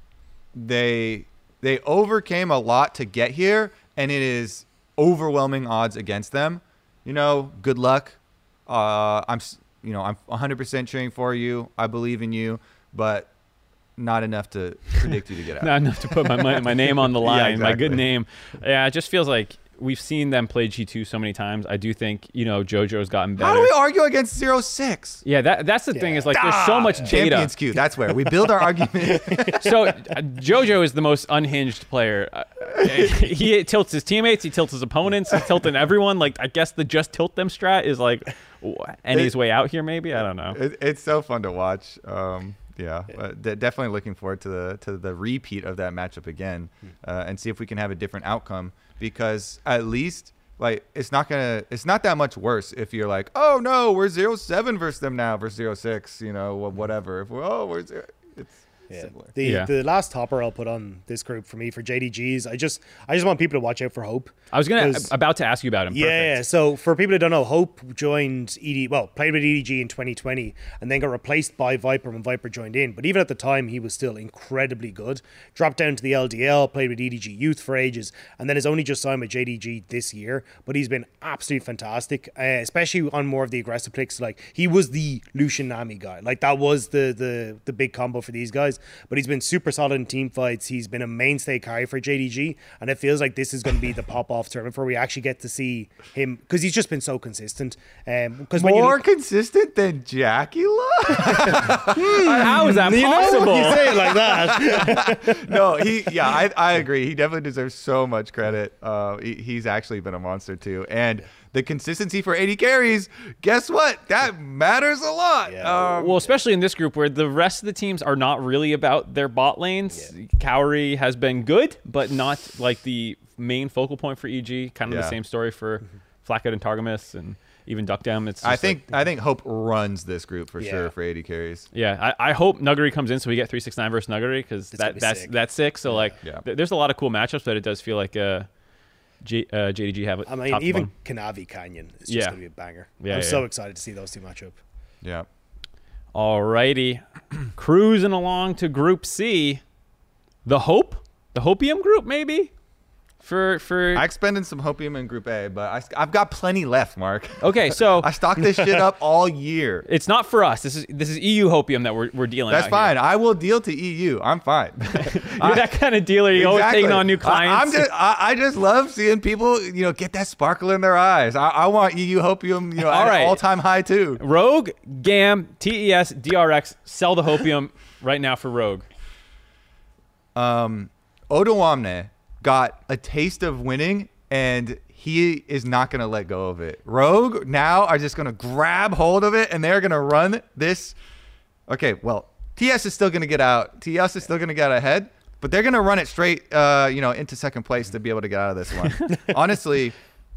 they overcame a lot to get here, and it is overwhelming odds against them. Good luck. I'm 100% cheering for you. I believe in you, but not enough to predict you to get out. Not enough to put my name on the line, Yeah, exactly. my good name. Yeah, it just feels like we've seen them play G2 so many times. I do think, JoJo's gotten better. How do we argue against 0-6? Yeah, that's the thing is like there's so much data. Champions Q, that's where we build our argument. So JoJo is the most unhinged player. He tilts his teammates, he tilts his opponents, he's tilting everyone. Like I guess the just tilt them strat is like NA's way out here maybe. I don't know. It's so fun to watch. But definitely looking forward to the repeat of that matchup again, and see if we can have a different outcome. Because at least like it's not that much worse if you're like, oh no, we're 0-7 versus them now versus 0-6, whatever. If we're 0, it's similar. The last topper I'll put on this group for me for JDGs, I just want people to watch out for Hope. I was about to ask you about him. Yeah. So for people who don't know, Hope played with EDG in 2020 and then got replaced by Viper when Viper joined in. But even at the time, he was still incredibly good. Dropped down to the LDL, played with EDG Youth for ages, and then has only just signed with JDG this year. But he's been absolutely fantastic, especially on more of the aggressive picks. Like he was the Lucian Nami guy. Like that was the big combo for these guys. wise, but he's been super solid in team fights. He's been a mainstay carry for JDG, and it feels like this is going to be the pop-off tournament where we actually get to see him, because he's just been so consistent. Because More consistent than Jackula? How is that possible? You say it like that. No, I agree. He definitely deserves so much credit. He's actually been a monster too. And the consistency for 80 carries, guess what? That matters a lot. Yeah. Well, especially in this group where the rest of the teams are not really about their bot lanes. Yeah. Cowrie has been good, but not like the main focal point for EG. Kind of the same story for Flackout and Targamas and even Duckdown. It's I think Hope runs this group for sure for 80 carries. Yeah, I hope Nuggery comes in so we get 369 versus Nuggery, because that's sick. So there's a lot of cool matchups, but it does feel like JDG have it. I mean, even Kanavi Canyon is just going to be a banger. I'm so excited to see those two match up. Yeah. Alrighty. Cruising along to Group C. The Hopium group, maybe? For I expended some Hopium in Group A, but I've got plenty left, Mark. Okay, so I stocked this shit up all year. It's not for us. This is EU Hopium that we're dealing. That's fine. Here. I will deal to EU. I'm fine. You're that kind of dealer. You're always taking on new clients. I just love seeing people, get that sparkle in their eyes. I want EU Hopium, at an all-time high too. Rogue, GAM, TES, DRX, sell the Hopium right now for Rogue. Odoamne got a taste of winning, and he is not going to let go of it. Rogue now are just going to grab hold of it, and they're going to run this. Okay, well, TS is still going to get out. TS is still going to get ahead, but they're going to run it straight, into second place to be able to get out of this one. Honestly,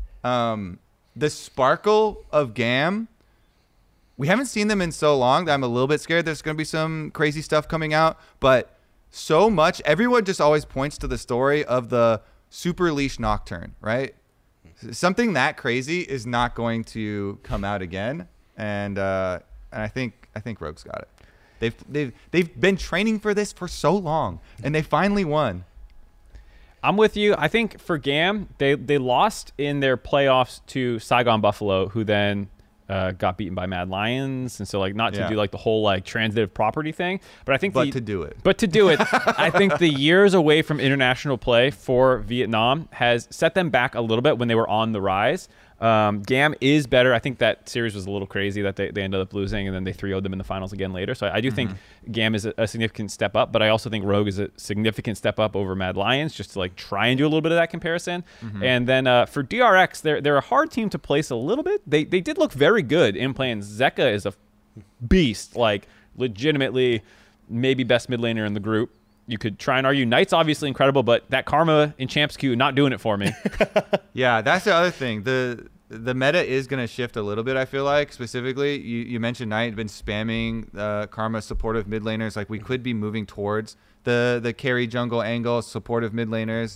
the sparkle of GAM, we haven't seen them in so long that I'm a little bit scared there's going to be some crazy stuff coming out, but so much, everyone just always points to the story of the Super Leash Nocturne, right? Something that crazy is not going to come out again, and I think Rogue's got it. They've been training for this for so long, and they finally won. I'm with you. I think for GAM, they lost in their playoffs to Saigon Buffalo, who then got beaten by Mad Lions, and so not to do the whole transitive property thing, but I think to do it, I think the years away from international play for Vietnam has set them back a little bit when they were on the rise. GAM is better. I think that series was a little crazy that they ended up losing, and then they 3-0'd them in the finals again later. So I do think GAM is a significant step up, but I also think Rogue is a significant step up over Mad Lions, just to try and do a little bit of that comparison. And then for DRX, they're a hard team to place a little bit. They did look very good in playing. Zeka is a beast, legitimately maybe best mid laner in the group. You could try and argue Knight's obviously incredible, but that Karma in Champs Queue not doing it for me. Yeah, that's the other thing. The meta is going to shift a little bit, I feel like. Specifically, you mentioned Knight been spamming Karma supportive mid laners. We could be moving towards the carry jungle angle, supportive mid laners,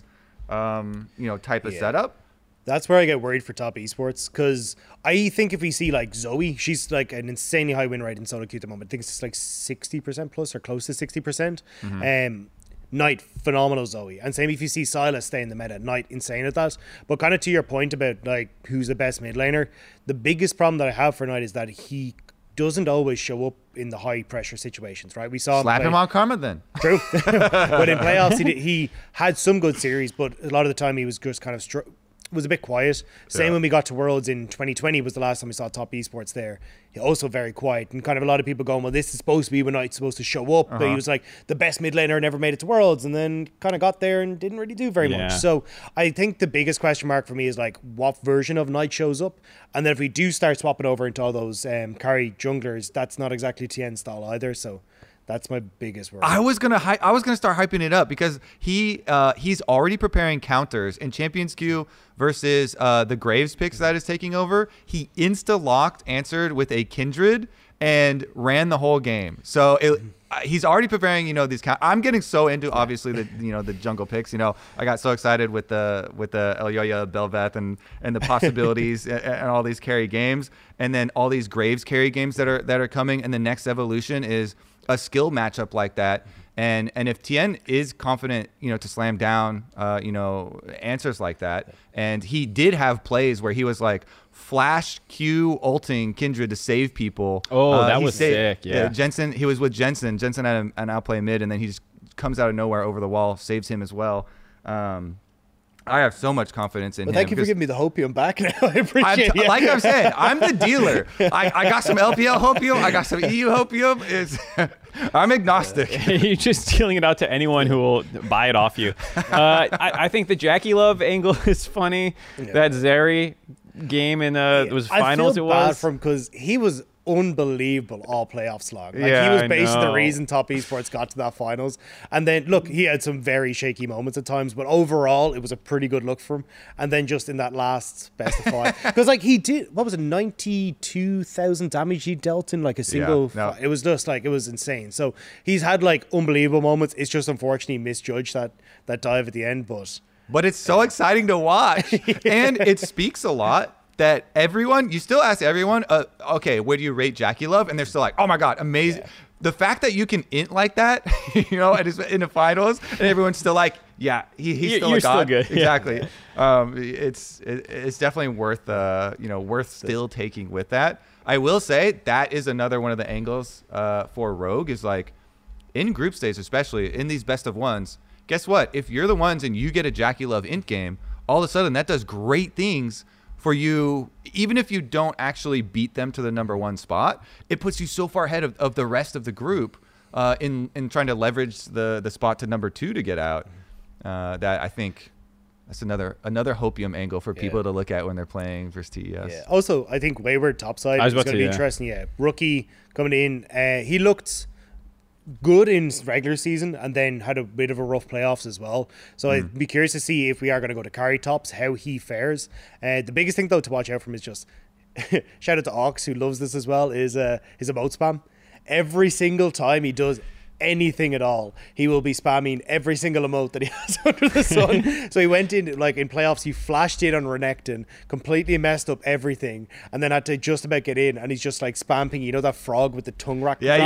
type of setup. That's where I get worried for top esports, because I think if we see Zoe, she's an insanely high win rate in solo queue at the moment. I think it's 60% plus or close to 60%. Knight, phenomenal Zoe. And same if you see Silas stay in the meta, Knight, insane at that. But kind of to your point about who's the best mid laner, the biggest problem that I have for Knight is that he doesn't always show up in the high pressure situations, right? We saw slap him on Karma then. True. But in playoffs, he had some good series, but a lot of the time he was just kind of was a bit quiet. Same when we got to Worlds in 2020 was the last time we saw top esports there. Also very quiet, and kind of a lot of people going, well, this is supposed to be when Knight's supposed to show up, but he was the best mid laner, never made it to Worlds, and then kind of got there and didn't really do very much. So I think the biggest question mark for me is what version of Knight shows up, and then if we do start swapping over into all those carry junglers, that's not exactly Tien style either. So that's my biggest worry. I was gonna start hyping it up because he's already preparing counters in Champions Queue versus the Graves picks that is taking over. He insta-locked, answered with a Kindred, and ran the whole game. So he's already preparing, these I'm getting so into obviously the jungle picks. I got so excited with the Elyoya Bel'Veth and the possibilities and all these carry games, and then all these Graves carry games that are coming. And the next evolution is a skill matchup like that. And if Tien is confident, to slam down, answers like that, and he did have plays where he was like flash Q ulting Kindred to save people. Oh, that was sick. Yeah. Jensen, he was with Jensen. Jensen had an outplay mid, and then he just comes out of nowhere over the wall, saves him as well. I have so much confidence in him. Thank you for giving me the hopium back now. I appreciate it. Like I'm saying, I'm the dealer. I got some LPL hopium. I got some EU hopium. I'm agnostic. You're just dealing it out to anyone who will buy it off you. I think the Jackie Love angle is funny. Yeah. That Zeri game in it was finals. I feel bad for him because he was unbelievable all playoffs long. He was basically the reason Top Esports got to that finals. And then look, he had some very shaky moments at times, but overall it was a pretty good look for him. And then just in that last best of 5, because he did, what was it, 92,000 damage he dealt in like a single fight. It was just it was insane. So he's had unbelievable moments. It's just unfortunately misjudged that dive at the end, but it's so exciting to watch. And it speaks a lot that you still ask everyone, okay, where do you rate Jackie Love? And they're still like, oh my God, amazing. Yeah. The fact that you can int like that, in the finals, and everyone's still like, yeah, he's still a god. Still good. Exactly. Yeah. It's definitely worth still taking with that. I will say that is another one of the angles for Rogue is in group stage, especially in these best of ones. Guess what? If you're the ones and you get a Jackie Love int game, all of a sudden that does great things for you. Even if you don't actually beat them to the number 1 spot, it puts you so far ahead of the rest of the group in trying to leverage the spot to number 2 to get out. That I think that's another hopium angle for people to look at when they're playing versus TES. Yeah. Also, I think Wayward topside is going to be interesting. Yeah, rookie coming in, he looked good in regular season and then had a bit of a rough playoffs as well. So I'd be curious to see if we are going to go to carry tops, how he fares. The biggest thing though to watch out from is just shout out to Ox who loves this as well, is his emote spam. Every single time he does anything at all, he will be spamming every single emote that he has under the sun. So he went in in playoffs, he flashed in on Renekton, completely messed up everything, and then had to just about get in, and he's just spamming, that frog with the tongue rack. He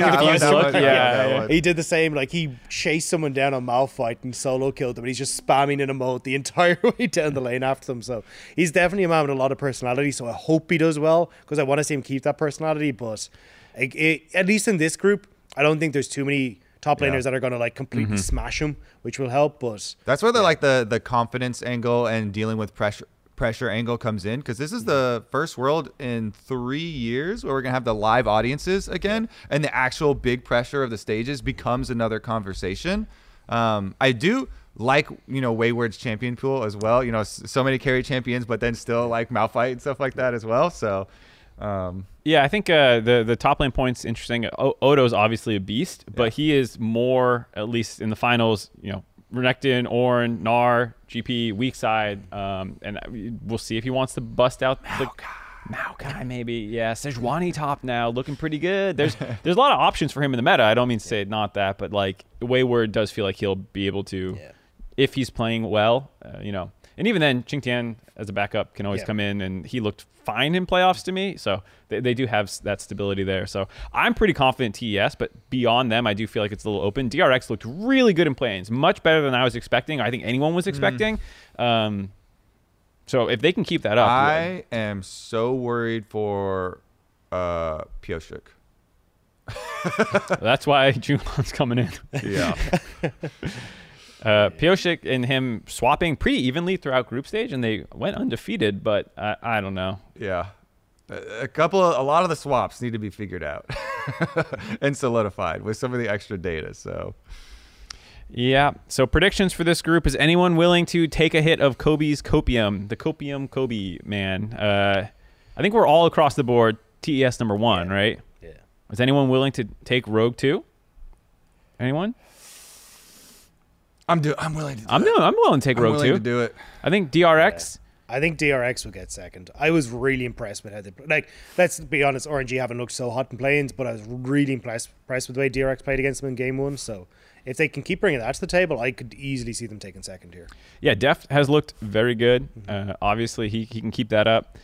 did the same. He chased someone down on Malphite and solo killed them, and he's just spamming an emote the entire way down the lane after them. So he's definitely a man with a lot of personality, so I hope he does well, because I want to see him keep that personality. But at least in this group, I don't think there's too many top laners that are going to completely smash him, which will help. But that's where the confidence angle and dealing with pressure angle comes in, because this is the first world in 3 years where we're going to have the live audiences again, and the actual big pressure of the stages becomes another conversation. I do like Wayward's champion pool as well. So many carry champions, but then still Malphite and stuff like that as well. So. Yeah, I think the top lane point's interesting. Odo's obviously a beast, but he is more, at least in the finals, Renekton, Ornn, Gnar, GP, weak side, and we'll see if he wants to bust out Maokai maybe. Yeah, Sejuani top now, looking pretty good. There's a lot of options for him in the meta. I don't mean to say not that, but Wayward does feel like he'll be able to, if he's playing well, And even then, Qingtian as a backup can always come in, and he looked fine in playoffs to me. So they do have that stability there. So I'm pretty confident TES, but beyond them, I do feel like it's a little open. DRX looked really good in play-ins, much better than I was expecting. I think anyone was expecting. So if they can keep that up. I am so worried for Pyosik. That's why Junon's coming in. Yeah. Pyosik and him swapping pretty evenly throughout group stage, and they went undefeated, but I don't know. Yeah. A lot of the swaps need to be figured out and solidified with some of the extra data. So, yeah. So predictions for this group: is anyone willing to take a hit of Kobe's copium? The copium Kobe, man. I think we're all across the board. TES number 1, right? Yeah. Is anyone willing to take Rogue 2? Anyone? I'm willing to do it. I'm willing to take Rogue 2. I'm willing to do it. I think DRX. I think DRX will get second. I was really impressed with how they let's be honest, RNG haven't looked so hot in play-ins, but I was really impressed with the way DRX played against them in game 1. So if they can keep bringing that to the table, I could easily see them taking second here. Yeah, Deft has looked very good. Obviously, he can keep that up.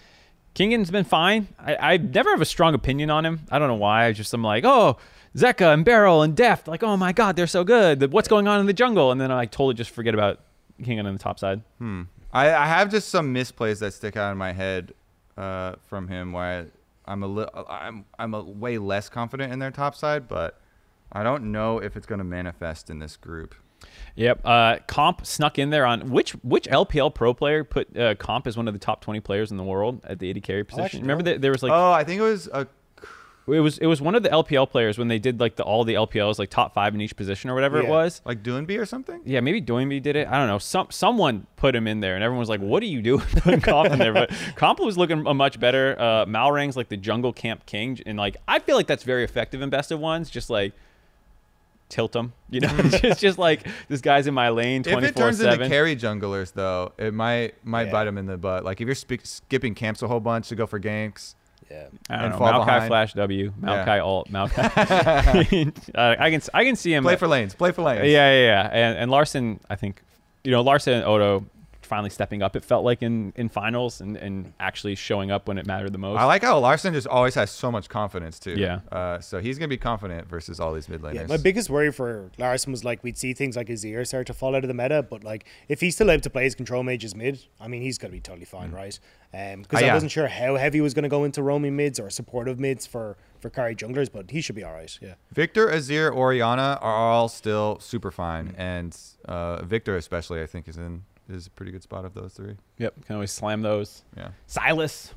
Kingan's been fine. I never have a strong opinion on him. I don't know why. I'm like, oh, Zeka and Beryl and Deft, like, oh my God, they're so good. What's going on in the jungle? And then I like totally just forget about Kingan on the top side. I have just some misplays that stick out in my head from him where I'm a way less confident in their top side, but I don't know if it's going to manifest in this group. Yep. Comp snuck in there on which LPL pro player put Comp as one of the top 20 players in the world at the AD carry position. Remember that there was like I think it was it was one of the LPL players when they did like all the LPLs like top 5 in each position or whatever it was. Like Doinby or something? Yeah, maybe Doinby did it. I don't know. Someone put him in there and everyone was like, "What are you doing putting Comp in there?" But Comp was looking much better. Malrang's like the jungle camp king, and like I feel like that's very effective in best of ones. Just like tilt them, you know. It's just like this guy's in my lane 24/7. If it turns into carry junglers though, it might bite him in the butt. Like if you're skipping camps a whole bunch to go for ganks. Yeah, I don't know. Maokai flash W, Maokai alt, Maokai. I can see him play for lanes. Yeah. And Larson, I think, Larson and Odo finally stepping up. It felt like in finals and actually showing up when it mattered the most. I like how Larson just always has so much confidence too. Yeah. So he's gonna be confident versus all these mid laners. Yeah, my biggest worry for Larson was like we'd see things like his ear start to fall out of the meta, but like if he's still able to play his control mages mid, I mean he's gonna be totally fine, right? Because I wasn't sure how heavy he was gonna go into roaming mids or supportive mids for carry junglers, but he should be all right. Yeah. Victor, Azir, Orianna are all still super fine, and Victor especially I think is a pretty good spot of those three. Yep, can always slam those. Yeah. Silas.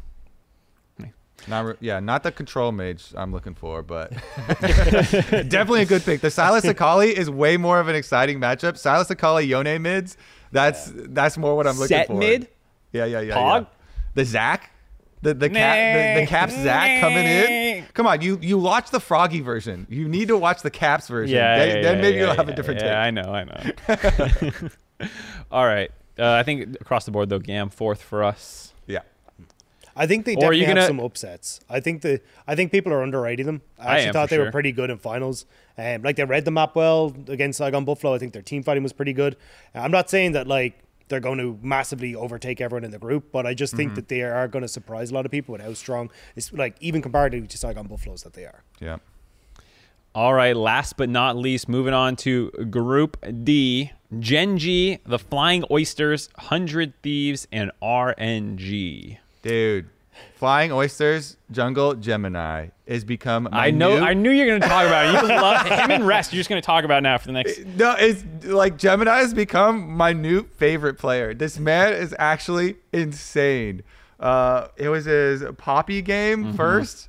Not the control mage I'm looking for, but definitely a good pick. The Silas Akali is way more of an exciting matchup. Silas Akali Yone mids, that's more what I'm looking for. Set mid? Yeah. Pog? The Zac? The Caps Zac coming in? Come on, you watch the Froggy version. You need to watch the Caps version. Then maybe you'll have a different take. Yeah, I know. All right. I think across the board, though, Gam, 4th for us. Yeah. I think they definitely have some upsets. I think people are underrating them. I actually thought they were pretty good in finals. Like they read the map well against Saigon Buffalo. I think their team fighting was pretty good. I'm not saying that like they're going to massively overtake everyone in the group, but I just think that they are going to surprise a lot of people with how strong, it's like even comparatively to Saigon Buffaloes that they are. Yeah. All right, last but not least, moving on to Group D, Gen.G, the Flying Oysters, 100 Thieves, and RNG. Dude, Flying Oysters, Jungle Gemini has become I knew you're going to talk about it. You love him and Rest. You're just going to talk about it now for the next. No, it's like Gemini has become my new favorite player. This man is actually insane. It was his Poppy game first.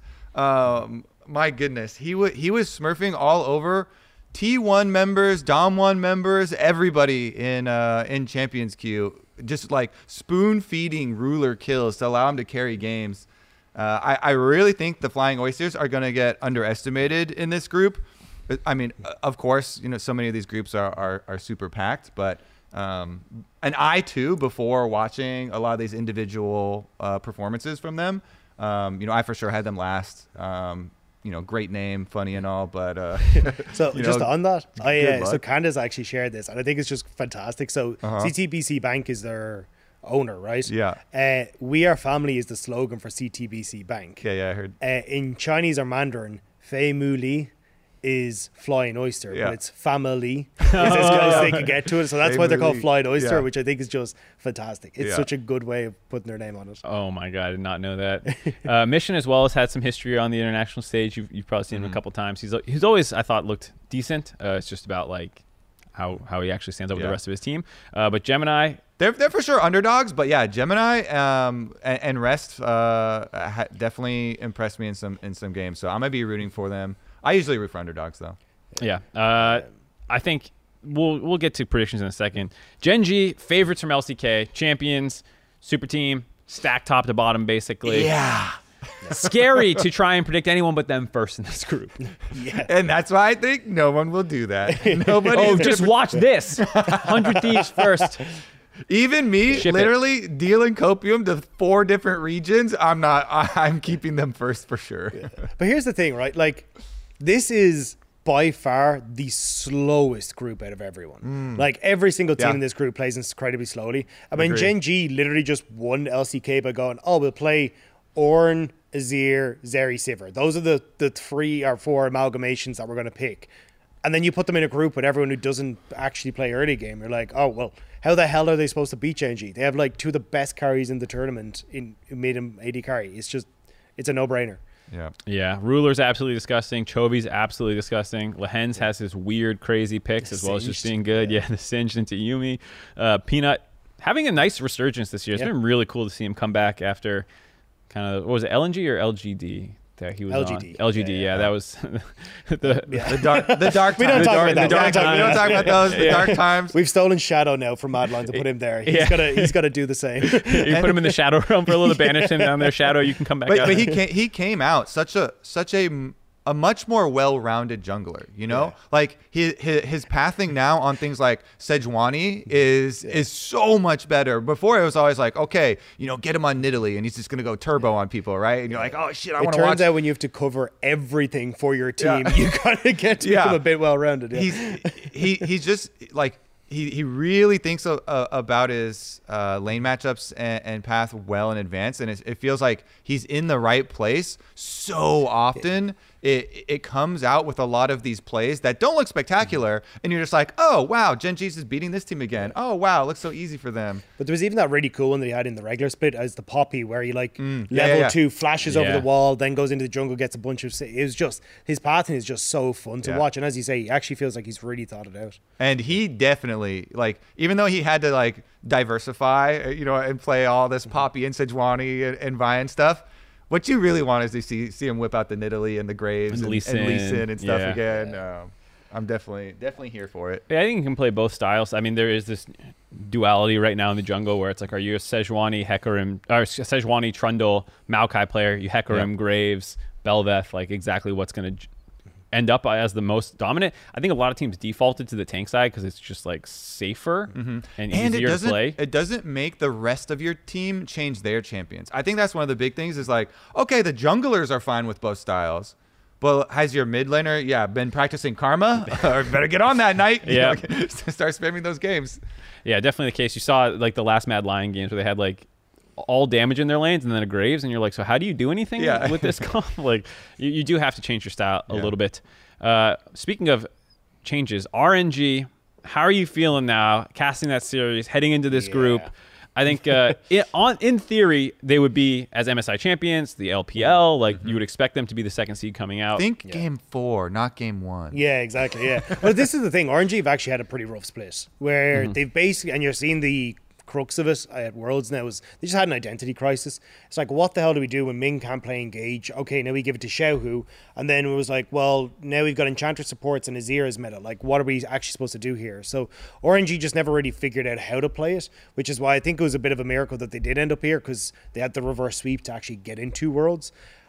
My goodness, he was smurfing all over T1 members, Dom1 members, everybody in Champions Queue, just like spoon feeding ruler kills to allow him to carry games. I really think the Flying Oysters are going to get underestimated in this group. I mean, of course, so many of these groups are super packed, but and I too, before watching a lot of these individual performances from them, I for sure had them last. Great name, funny and all, but so just on that, so Candace actually shared this, and I think it's just fantastic. So CTBC Bank is their owner, right? Yeah. We Are Family is the slogan for CTBC Bank. Yeah, I heard. In Chinese or Mandarin, Fei Mu Li is Flying Oyster, but it's family is as good as they can get to it. So that's why they're called Flying Oyster, which I think is just fantastic. It's such a good way of putting their name on it. Oh my God, I did not know that. Mission as well has had some history on the international stage. You've probably seen him a couple times. He's always, I thought, looked decent. It's just about like how he actually stands up with the rest of his team. But Gemini, they're for sure underdogs, but yeah, Gemini and Rest definitely impressed me in some games. So I'm gonna be rooting for them. I usually root for underdogs, though. Yeah. I think we'll get to predictions in a second. Gen.G, favorites from LCK, champions, super team, stacked top to bottom, basically. Yeah. Scary to try and predict anyone but them first in this group. Yeah. And that's why I think no one will do that. Nobody. Just watch this. 100 Thieves first. Even me, literally dealing copium to 4 different regions, I'm keeping them first for sure. Yeah. But here's the thing, right? Like, this is by far the slowest group out of everyone. Like every single team in this group plays incredibly slowly. I mean, Gen.G literally just won LCK by going, we'll play Ornn, Azir, Zeri, Sivir. Those are the 3 or 4 amalgamations that we're going to pick. And then you put them in a group with everyone who doesn't actually play early game. You're like, oh, well, how the hell are they supposed to beat Gen G? They have like 2 of the best carries in the tournament who made him AD carry. It's a no-brainer. Yeah. Ruler's absolutely disgusting. Chovy's absolutely disgusting. Lehens has his weird, crazy picks as well as just being good. Yeah, the Singed into Yumi. Peanut having a nice resurgence this year. It's been really cool to see him come back after kind of, what was it, LNG or LGD? That he was LGD. on. LGD, yeah, that was The dark times. We don't talk about that. We don't talk about those. The dark times. We've stolen Shadow now from Mad Lions and put him there. He's got to do the same. You put him in the Shadow realm for a little, banish him down there. Shadow, you can come back out. But he came out such a much more well-rounded jungler, you know? Like his pathing now on things like Sejuani is so much better. Before it was always like, okay, you know, get him on Nidalee and he's just going to go turbo on people, right? And you're like, oh shit, I want to watch. It turns out when you have to cover everything for your team, you got to get to become a bit well-rounded. Yeah. He's just like, he really thinks about his lane matchups and path well in advance, and it feels like he's in the right place so often. It comes out with a lot of these plays that don't look spectacular, and you're just like, oh wow, Gen G's is beating this team again. Oh wow, it looks so easy for them. But there was even that really cool one that he had in the regular split as the Poppy, where he like level 2 flashes over the wall, then goes into the jungle, gets a bunch of. It was just, his pathing is just so fun to watch, and as you say, he actually feels like he's really thought it out. And he definitely, like, even though he had to like diversify, you know, and play all this Poppy and Sejuani and Vi and stuff, what you really want is to see him whip out the Nidalee and the Graves and Lee Sin and stuff again. I'm definitely here for it. Yeah, I think he can play both styles. I mean, there is this duality right now in the jungle where it's like, are you a Sejuani, Hecarim, or Sejuani, Trundle, Maokai player? You Hecarim, Graves, Bel'Veth, like exactly what's going to end up as the most dominant. I think a lot of teams defaulted to the tank side because it's just like safer and easier to play. It doesn't make the rest of your team change their champions. I think that's one of the big things is like, okay, the junglers are fine with both styles. Well, has your mid laner, been practicing Karma? Or better get on that night. Yeah. Start spamming those games. Yeah, definitely the case. You saw like the last Mad Lion games where they had like all damage in their lanes and then a Graves, and you're like, so how do you do anything with this comp? Like, you do have to change your style a little bit. Speaking of changes, RNG, how are you feeling now, casting that series, heading into this group? I think in theory, they would be, as MSI champions, the LPL, like you would expect them to be the second seed coming out. Think game 4, not game 1. Yeah, exactly, yeah. But this is the thing, RNG have actually had a pretty rough split, where they've basically, and you're seeing the crux of it at Worlds now, is they just had an identity crisis. It's like, what the hell do we do when Ming can't play Engage? Okay, now we give it to Xiaohu, and then it was like, well, now we've got Enchantress supports and Azir as meta. Like, what are we actually supposed to do here? So RNG just never really figured out how to play it, which is why I think it was a bit of a miracle that they did end up here, because they had the reverse sweep to actually get into Worlds.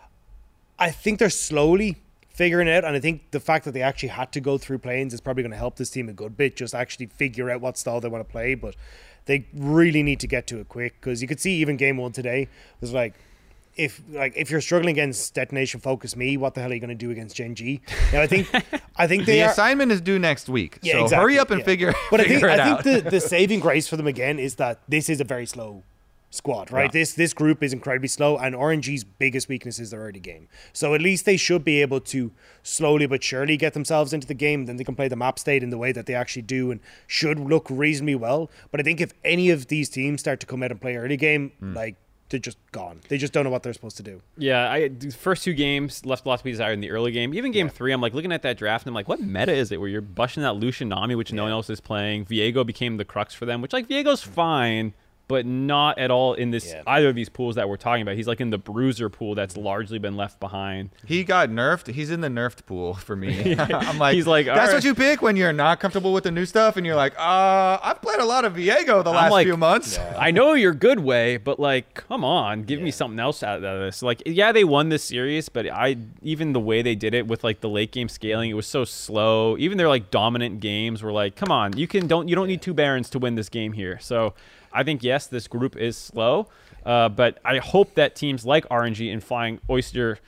I think they're slowly figuring it out, and I think the fact that they actually had to go through planes is probably going to help this team a good bit, just actually figure out what style they want to play. But they really need to get to it quick, because you could see even game 1 today was like, if you're struggling against Detonation Focus Me, what the hell are you going to do against Gen G? Now, I think the assignment is due next week, so exactly, hurry up and figure it out. But I think the saving grace for them again is that this is a very slow squad, right? Yeah. This group is incredibly slow, and RNG's biggest weakness is their early game. So at least they should be able to slowly but surely get themselves into the game. Then they can play the map state in the way that they actually do, and should look reasonably well. But I think if any of these teams start to come out and play early game, like, they're just gone. They just don't know what they're supposed to do. Yeah, the first 2 games left a lot to be desired in the early game. Even game 3, I'm like looking at that draft and I'm like, what meta is it where you're bushing that Lucian Nami, which no one else is playing? Viego became the crux for them, which like Viego's fine, but not at all in this either of these pools that we're talking about. He's like in the bruiser pool that's largely been left behind. He got nerfed. He's in the nerfed pool for me. I'm like, he's like, that's what you pick when you're not comfortable with the new stuff, and you're like, I've played a lot of Viego the last few months. I know you're good way, but like, come on, give me something else out of this. Like, they won this series, but even the way they did it with like the late game scaling, it was so slow. Even their like dominant games were like, come on, you don't need 2 Barons to win this game here. So I think, yes, this group is slow, but I hope that teams like RNG and Flying Oyster,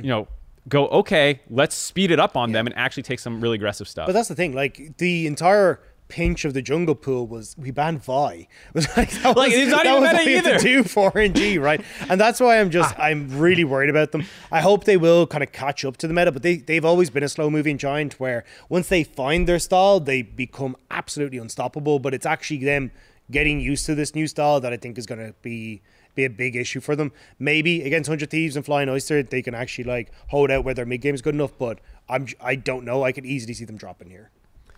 go, okay, let's speed it up on them and actually take some really aggressive stuff. But that's the thing, like, the entire pinch of the jungle pool was we banned Vi. It was like that Like, was, it's not that even was meta all you had to either. do for RNG, right? And that's why I'm really worried about them. I hope they will kind of catch up to the meta, but they've always been a slow moving giant where once they find their style, they become absolutely unstoppable. But it's actually them getting used to this new style that I think is going to be a big issue for them. Maybe against 100 Thieves and Flying Oyster, they can actually like hold out where their mid game is good enough, but I don't know. I could easily see them dropping here.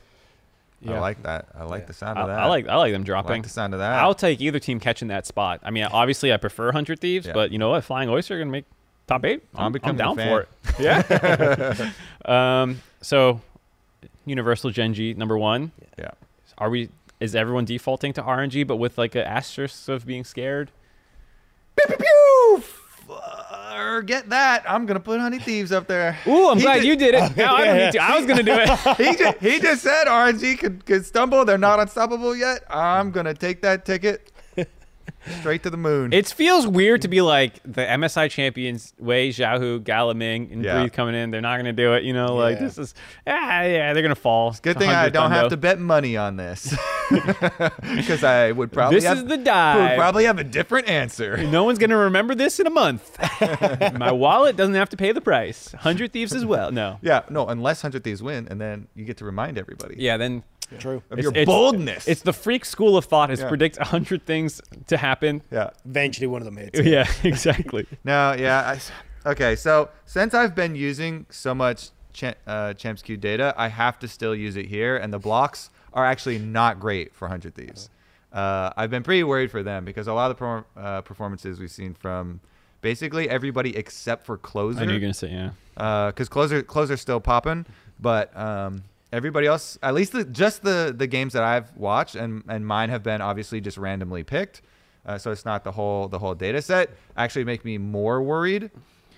I like that. I like the sound of that. I like them I dropping. like the sound of that. I'll take either team catching that spot. I mean, obviously, I prefer 100 Thieves, Yeah. but you know what? Flying Oyster are going to make top 8. I'm becoming down a fan. for it. Yeah. So, Universal Gen G, number 1. Yeah. Is everyone defaulting to RNG, but with like an asterisk of being scared? Pew, pew, pew. Forget that. I'm gonna put Honey Thieves up there. Ooh, I'm He glad did- you did it. Now I don't need to. I was going to do it. he just said RNG could stumble. They're not unstoppable yet. I'm gonna take that ticket straight to the moon. It feels weird to be like the MSI champions, Wei, Xiaohu, Galaming, and Yeah. Breathe coming in. They're not going to do it. You know, like Yeah. this is, they're going to fall. Good thing I don't have to bet money on this, because I would probably This have, is the dive. would probably have a different answer. No one's going to remember this in a month. My wallet doesn't have to pay the price. 100 Thieves as well. No. Yeah, no, unless 100 Thieves win, and then you get to remind everybody Yeah, then True. of your boldness. It's the freak school of thought is Yeah. predict 100 things to happen. yeah. Eventually, one of them hits. Yeah, exactly. No, yeah. Okay, so since I've been using so much Champs Q data, I have to still use it here, and the blocks are actually not great for 100 Thieves. I've been pretty worried for them because a lot of the performances we've seen from basically everybody except for Closer. I knew you were going to say, yeah. Because Closer's still popping, but everybody else, at least just the games that I've watched, and mine have been obviously just randomly picked, so it's not the whole data set, actually make me more worried.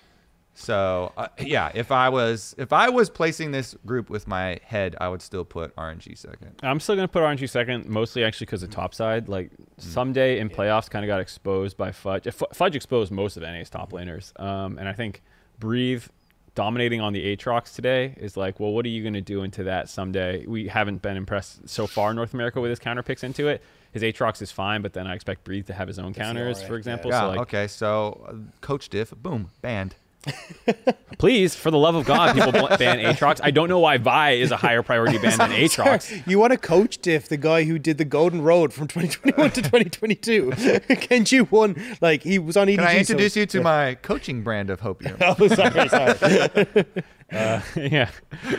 So yeah, if I was placing this group with my head, I would still put RNG second. I'm still going to put RNG second, mostly actually because of topside. Like, someday in playoffs kind of got exposed by Fudge. Fudge exposed most of NA's top laners. And I think Breathe dominating on the Aatrox today is like, well, what are you going to do into that someday? We haven't been impressed so far in North America with his counter picks into it. His Aatrox is fine, but then I expect Breathe to have his own counters, Fiora, for example. Yeah, So, like, okay, so Coach Diff, boom, banned. please, for the love of God, people ban Aatrox. I don't know why Vi is a higher priority ban than Aatrox. You want to coach Diff, the guy who did the Golden Road from 2021 to 2022. Kenji won, like, he was on EDG. Can I introduce you to my coaching brand of Hopium? Oh, sorry. Yeah.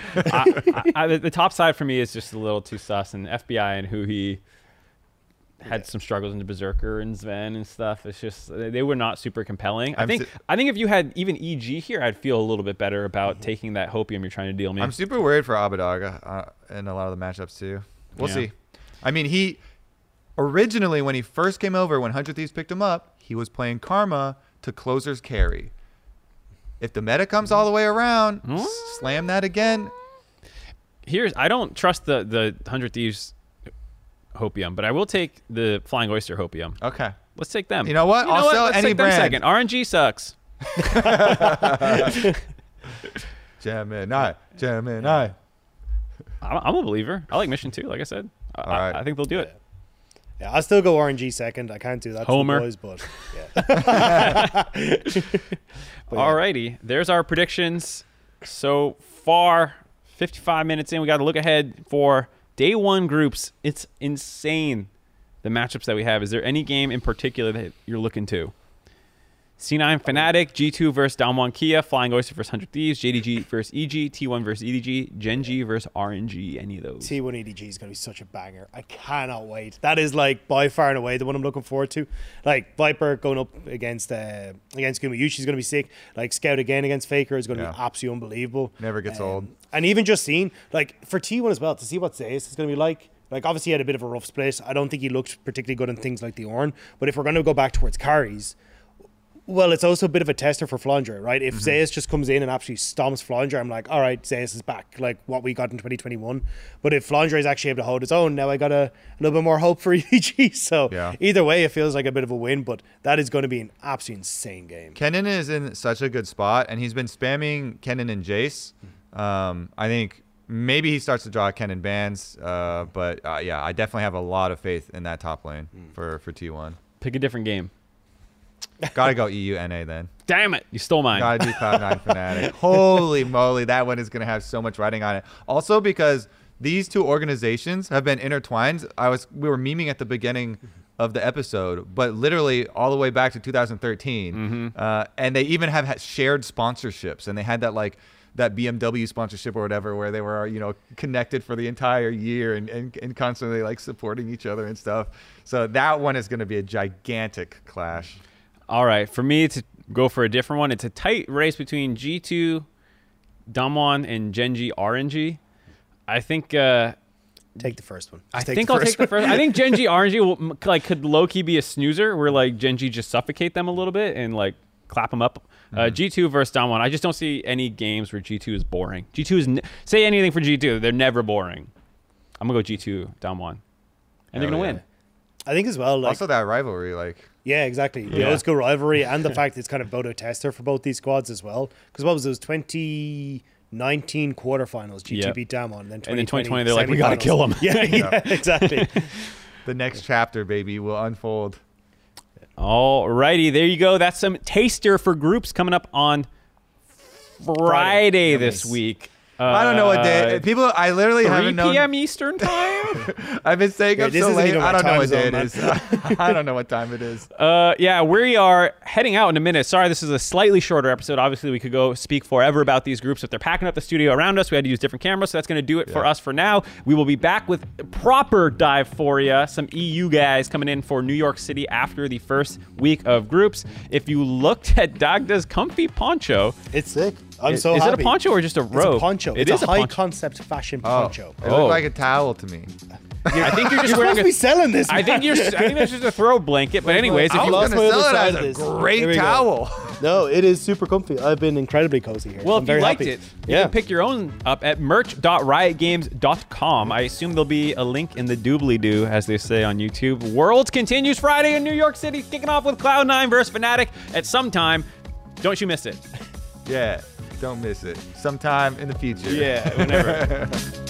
The top side for me is just a little too sus, and FBI and who he had some struggles into Berserker and Sven and stuff. It's just they were not super compelling. I think if you had even EG here, I'd feel a little bit better about taking that Hopium you're trying to deal me. I'm super worried for Abadag in a lot of the matchups too. We'll Yeah. see. I mean, he originally, when he first came over, when 100 Thieves picked him up, he was playing Karma to Closer's carry. If the meta comes all the way around, slam that again. I don't trust the 100 Thieves Hopium, but I will take the Flying Oyster Hopium. Okay. Let's take them. You know what? I'll sell Let's any take them brand. second. RNG sucks. Gemini. I'm a believer. I like Mission 2, like I said. right. I think they'll do it. Yeah, I'll still go RNG second. I can't do that Homer. to the boys, but yeah. Alrighty, there's our predictions so far. 55 minutes in, we got to look ahead for day one groups. It's insane, the matchups that we have. Is there any game in particular that you're looking to? C9 Fnatic, G2 versus Damwon Kia, Flying Oyster versus 100 Thieves, JDG versus EG, T1 versus EDG, Gen G versus RNG. Any of those? T1 EDG is going to be such a banger. I cannot wait. That is like by far and away the one I'm looking forward to. Like Viper going up against Gumayushi is going to be sick. Like Scout again against Faker is going to be absolutely unbelievable. Never gets old. And even just seeing, like for T1 as well, to see what Zeus is going to be like. Like obviously he had a bit of a rough split. I don't think he looked particularly good in things like the Ornn. But if we're going to go back towards carries, well, it's also a bit of a tester for Flandre, right? If Zeus just comes in and absolutely stomps Flandre, I'm like, all right, Zeus is back, like what we got in 2021. But if Flandre is actually able to hold his own, now I got a little bit more hope for EG. So either way, it feels like a bit of a win, but that is going to be an absolutely insane game. Kennen is in such a good spot, and he's been spamming Kennen and Jace. I think Maybe he starts to draw Kenan Bands, but yeah, I definitely have a lot of faith in that top lane for T1. Pick a different game. Gotta go EU NA then. Damn it, you stole mine. Gotta do Cloud9 Fnatic. Holy moly, that one is gonna have so much writing on it. Also because these two organizations have been intertwined. We were memeing at the beginning of the episode, but literally all the way back to 2013, and they even have had shared sponsorships, and they had that BMW sponsorship or whatever, where they were, connected for the entire year and constantly like supporting each other and stuff. So that one is going to be a gigantic clash. All right, for me to go for a different one, it's a tight race between G2, Damwon, and Gen.G RNG. I think take the first one. I'll take the first. I think Gen.G RNG could low key be a snoozer where like Gen.G just suffocate them a little bit and like clap them up. G2 versus Damwon. I just don't see any games where G2 is boring. G2 is say anything for G2, they're never boring. I'm gonna go G2 Damwon, and they're gonna win. I think as well. Like, also that rivalry, yeah, exactly. The old school rivalry and the fact it's kind of both a tester for both these squads as well. Because what was those 2019 quarterfinals? G2 beat Damwon, and then 2020 they're like, we gotta kill them. Yeah, exactly. The next chapter, baby, will unfold. All righty, there you go. That's some taster for groups coming up on Friday this week. I don't know what day. I literally haven't known. 3 p.m. Eastern time? I've been staying up so late. I don't know what day it zone, is. I don't know what time it is. Yeah, we are heading out in a minute. Sorry, this is a slightly shorter episode. Obviously, we could go speak forever about these groups. If they're packing up the studio around us, we had to use different cameras, so that's going to do it for us for now. We will be back with proper dive for you. Some EU guys coming in for New York City after the first week of groups. If you looked at Dagda's comfy poncho, it's sick. I'm so happy. Is it a poncho or just a robe? It's a poncho. It's a high concept fashion poncho. It looks like a towel to me. I think you're just You're wearing supposed to be selling this. I think that's just a throw blanket. But anyways, I if you was going to sell it as a great towel. No, it is super comfy. I've been incredibly cozy here. Well, I'm if you very liked happy. it, you can pick your own up at merch.riotgames.com. I assume there'll be a link in the doobly-doo, as they say on YouTube. Worlds continues Friday in New York City, kicking off with Cloud9 versus Fnatic at some time. Don't you miss it. Yeah, don't miss it. Sometime in the future. Yeah, whenever.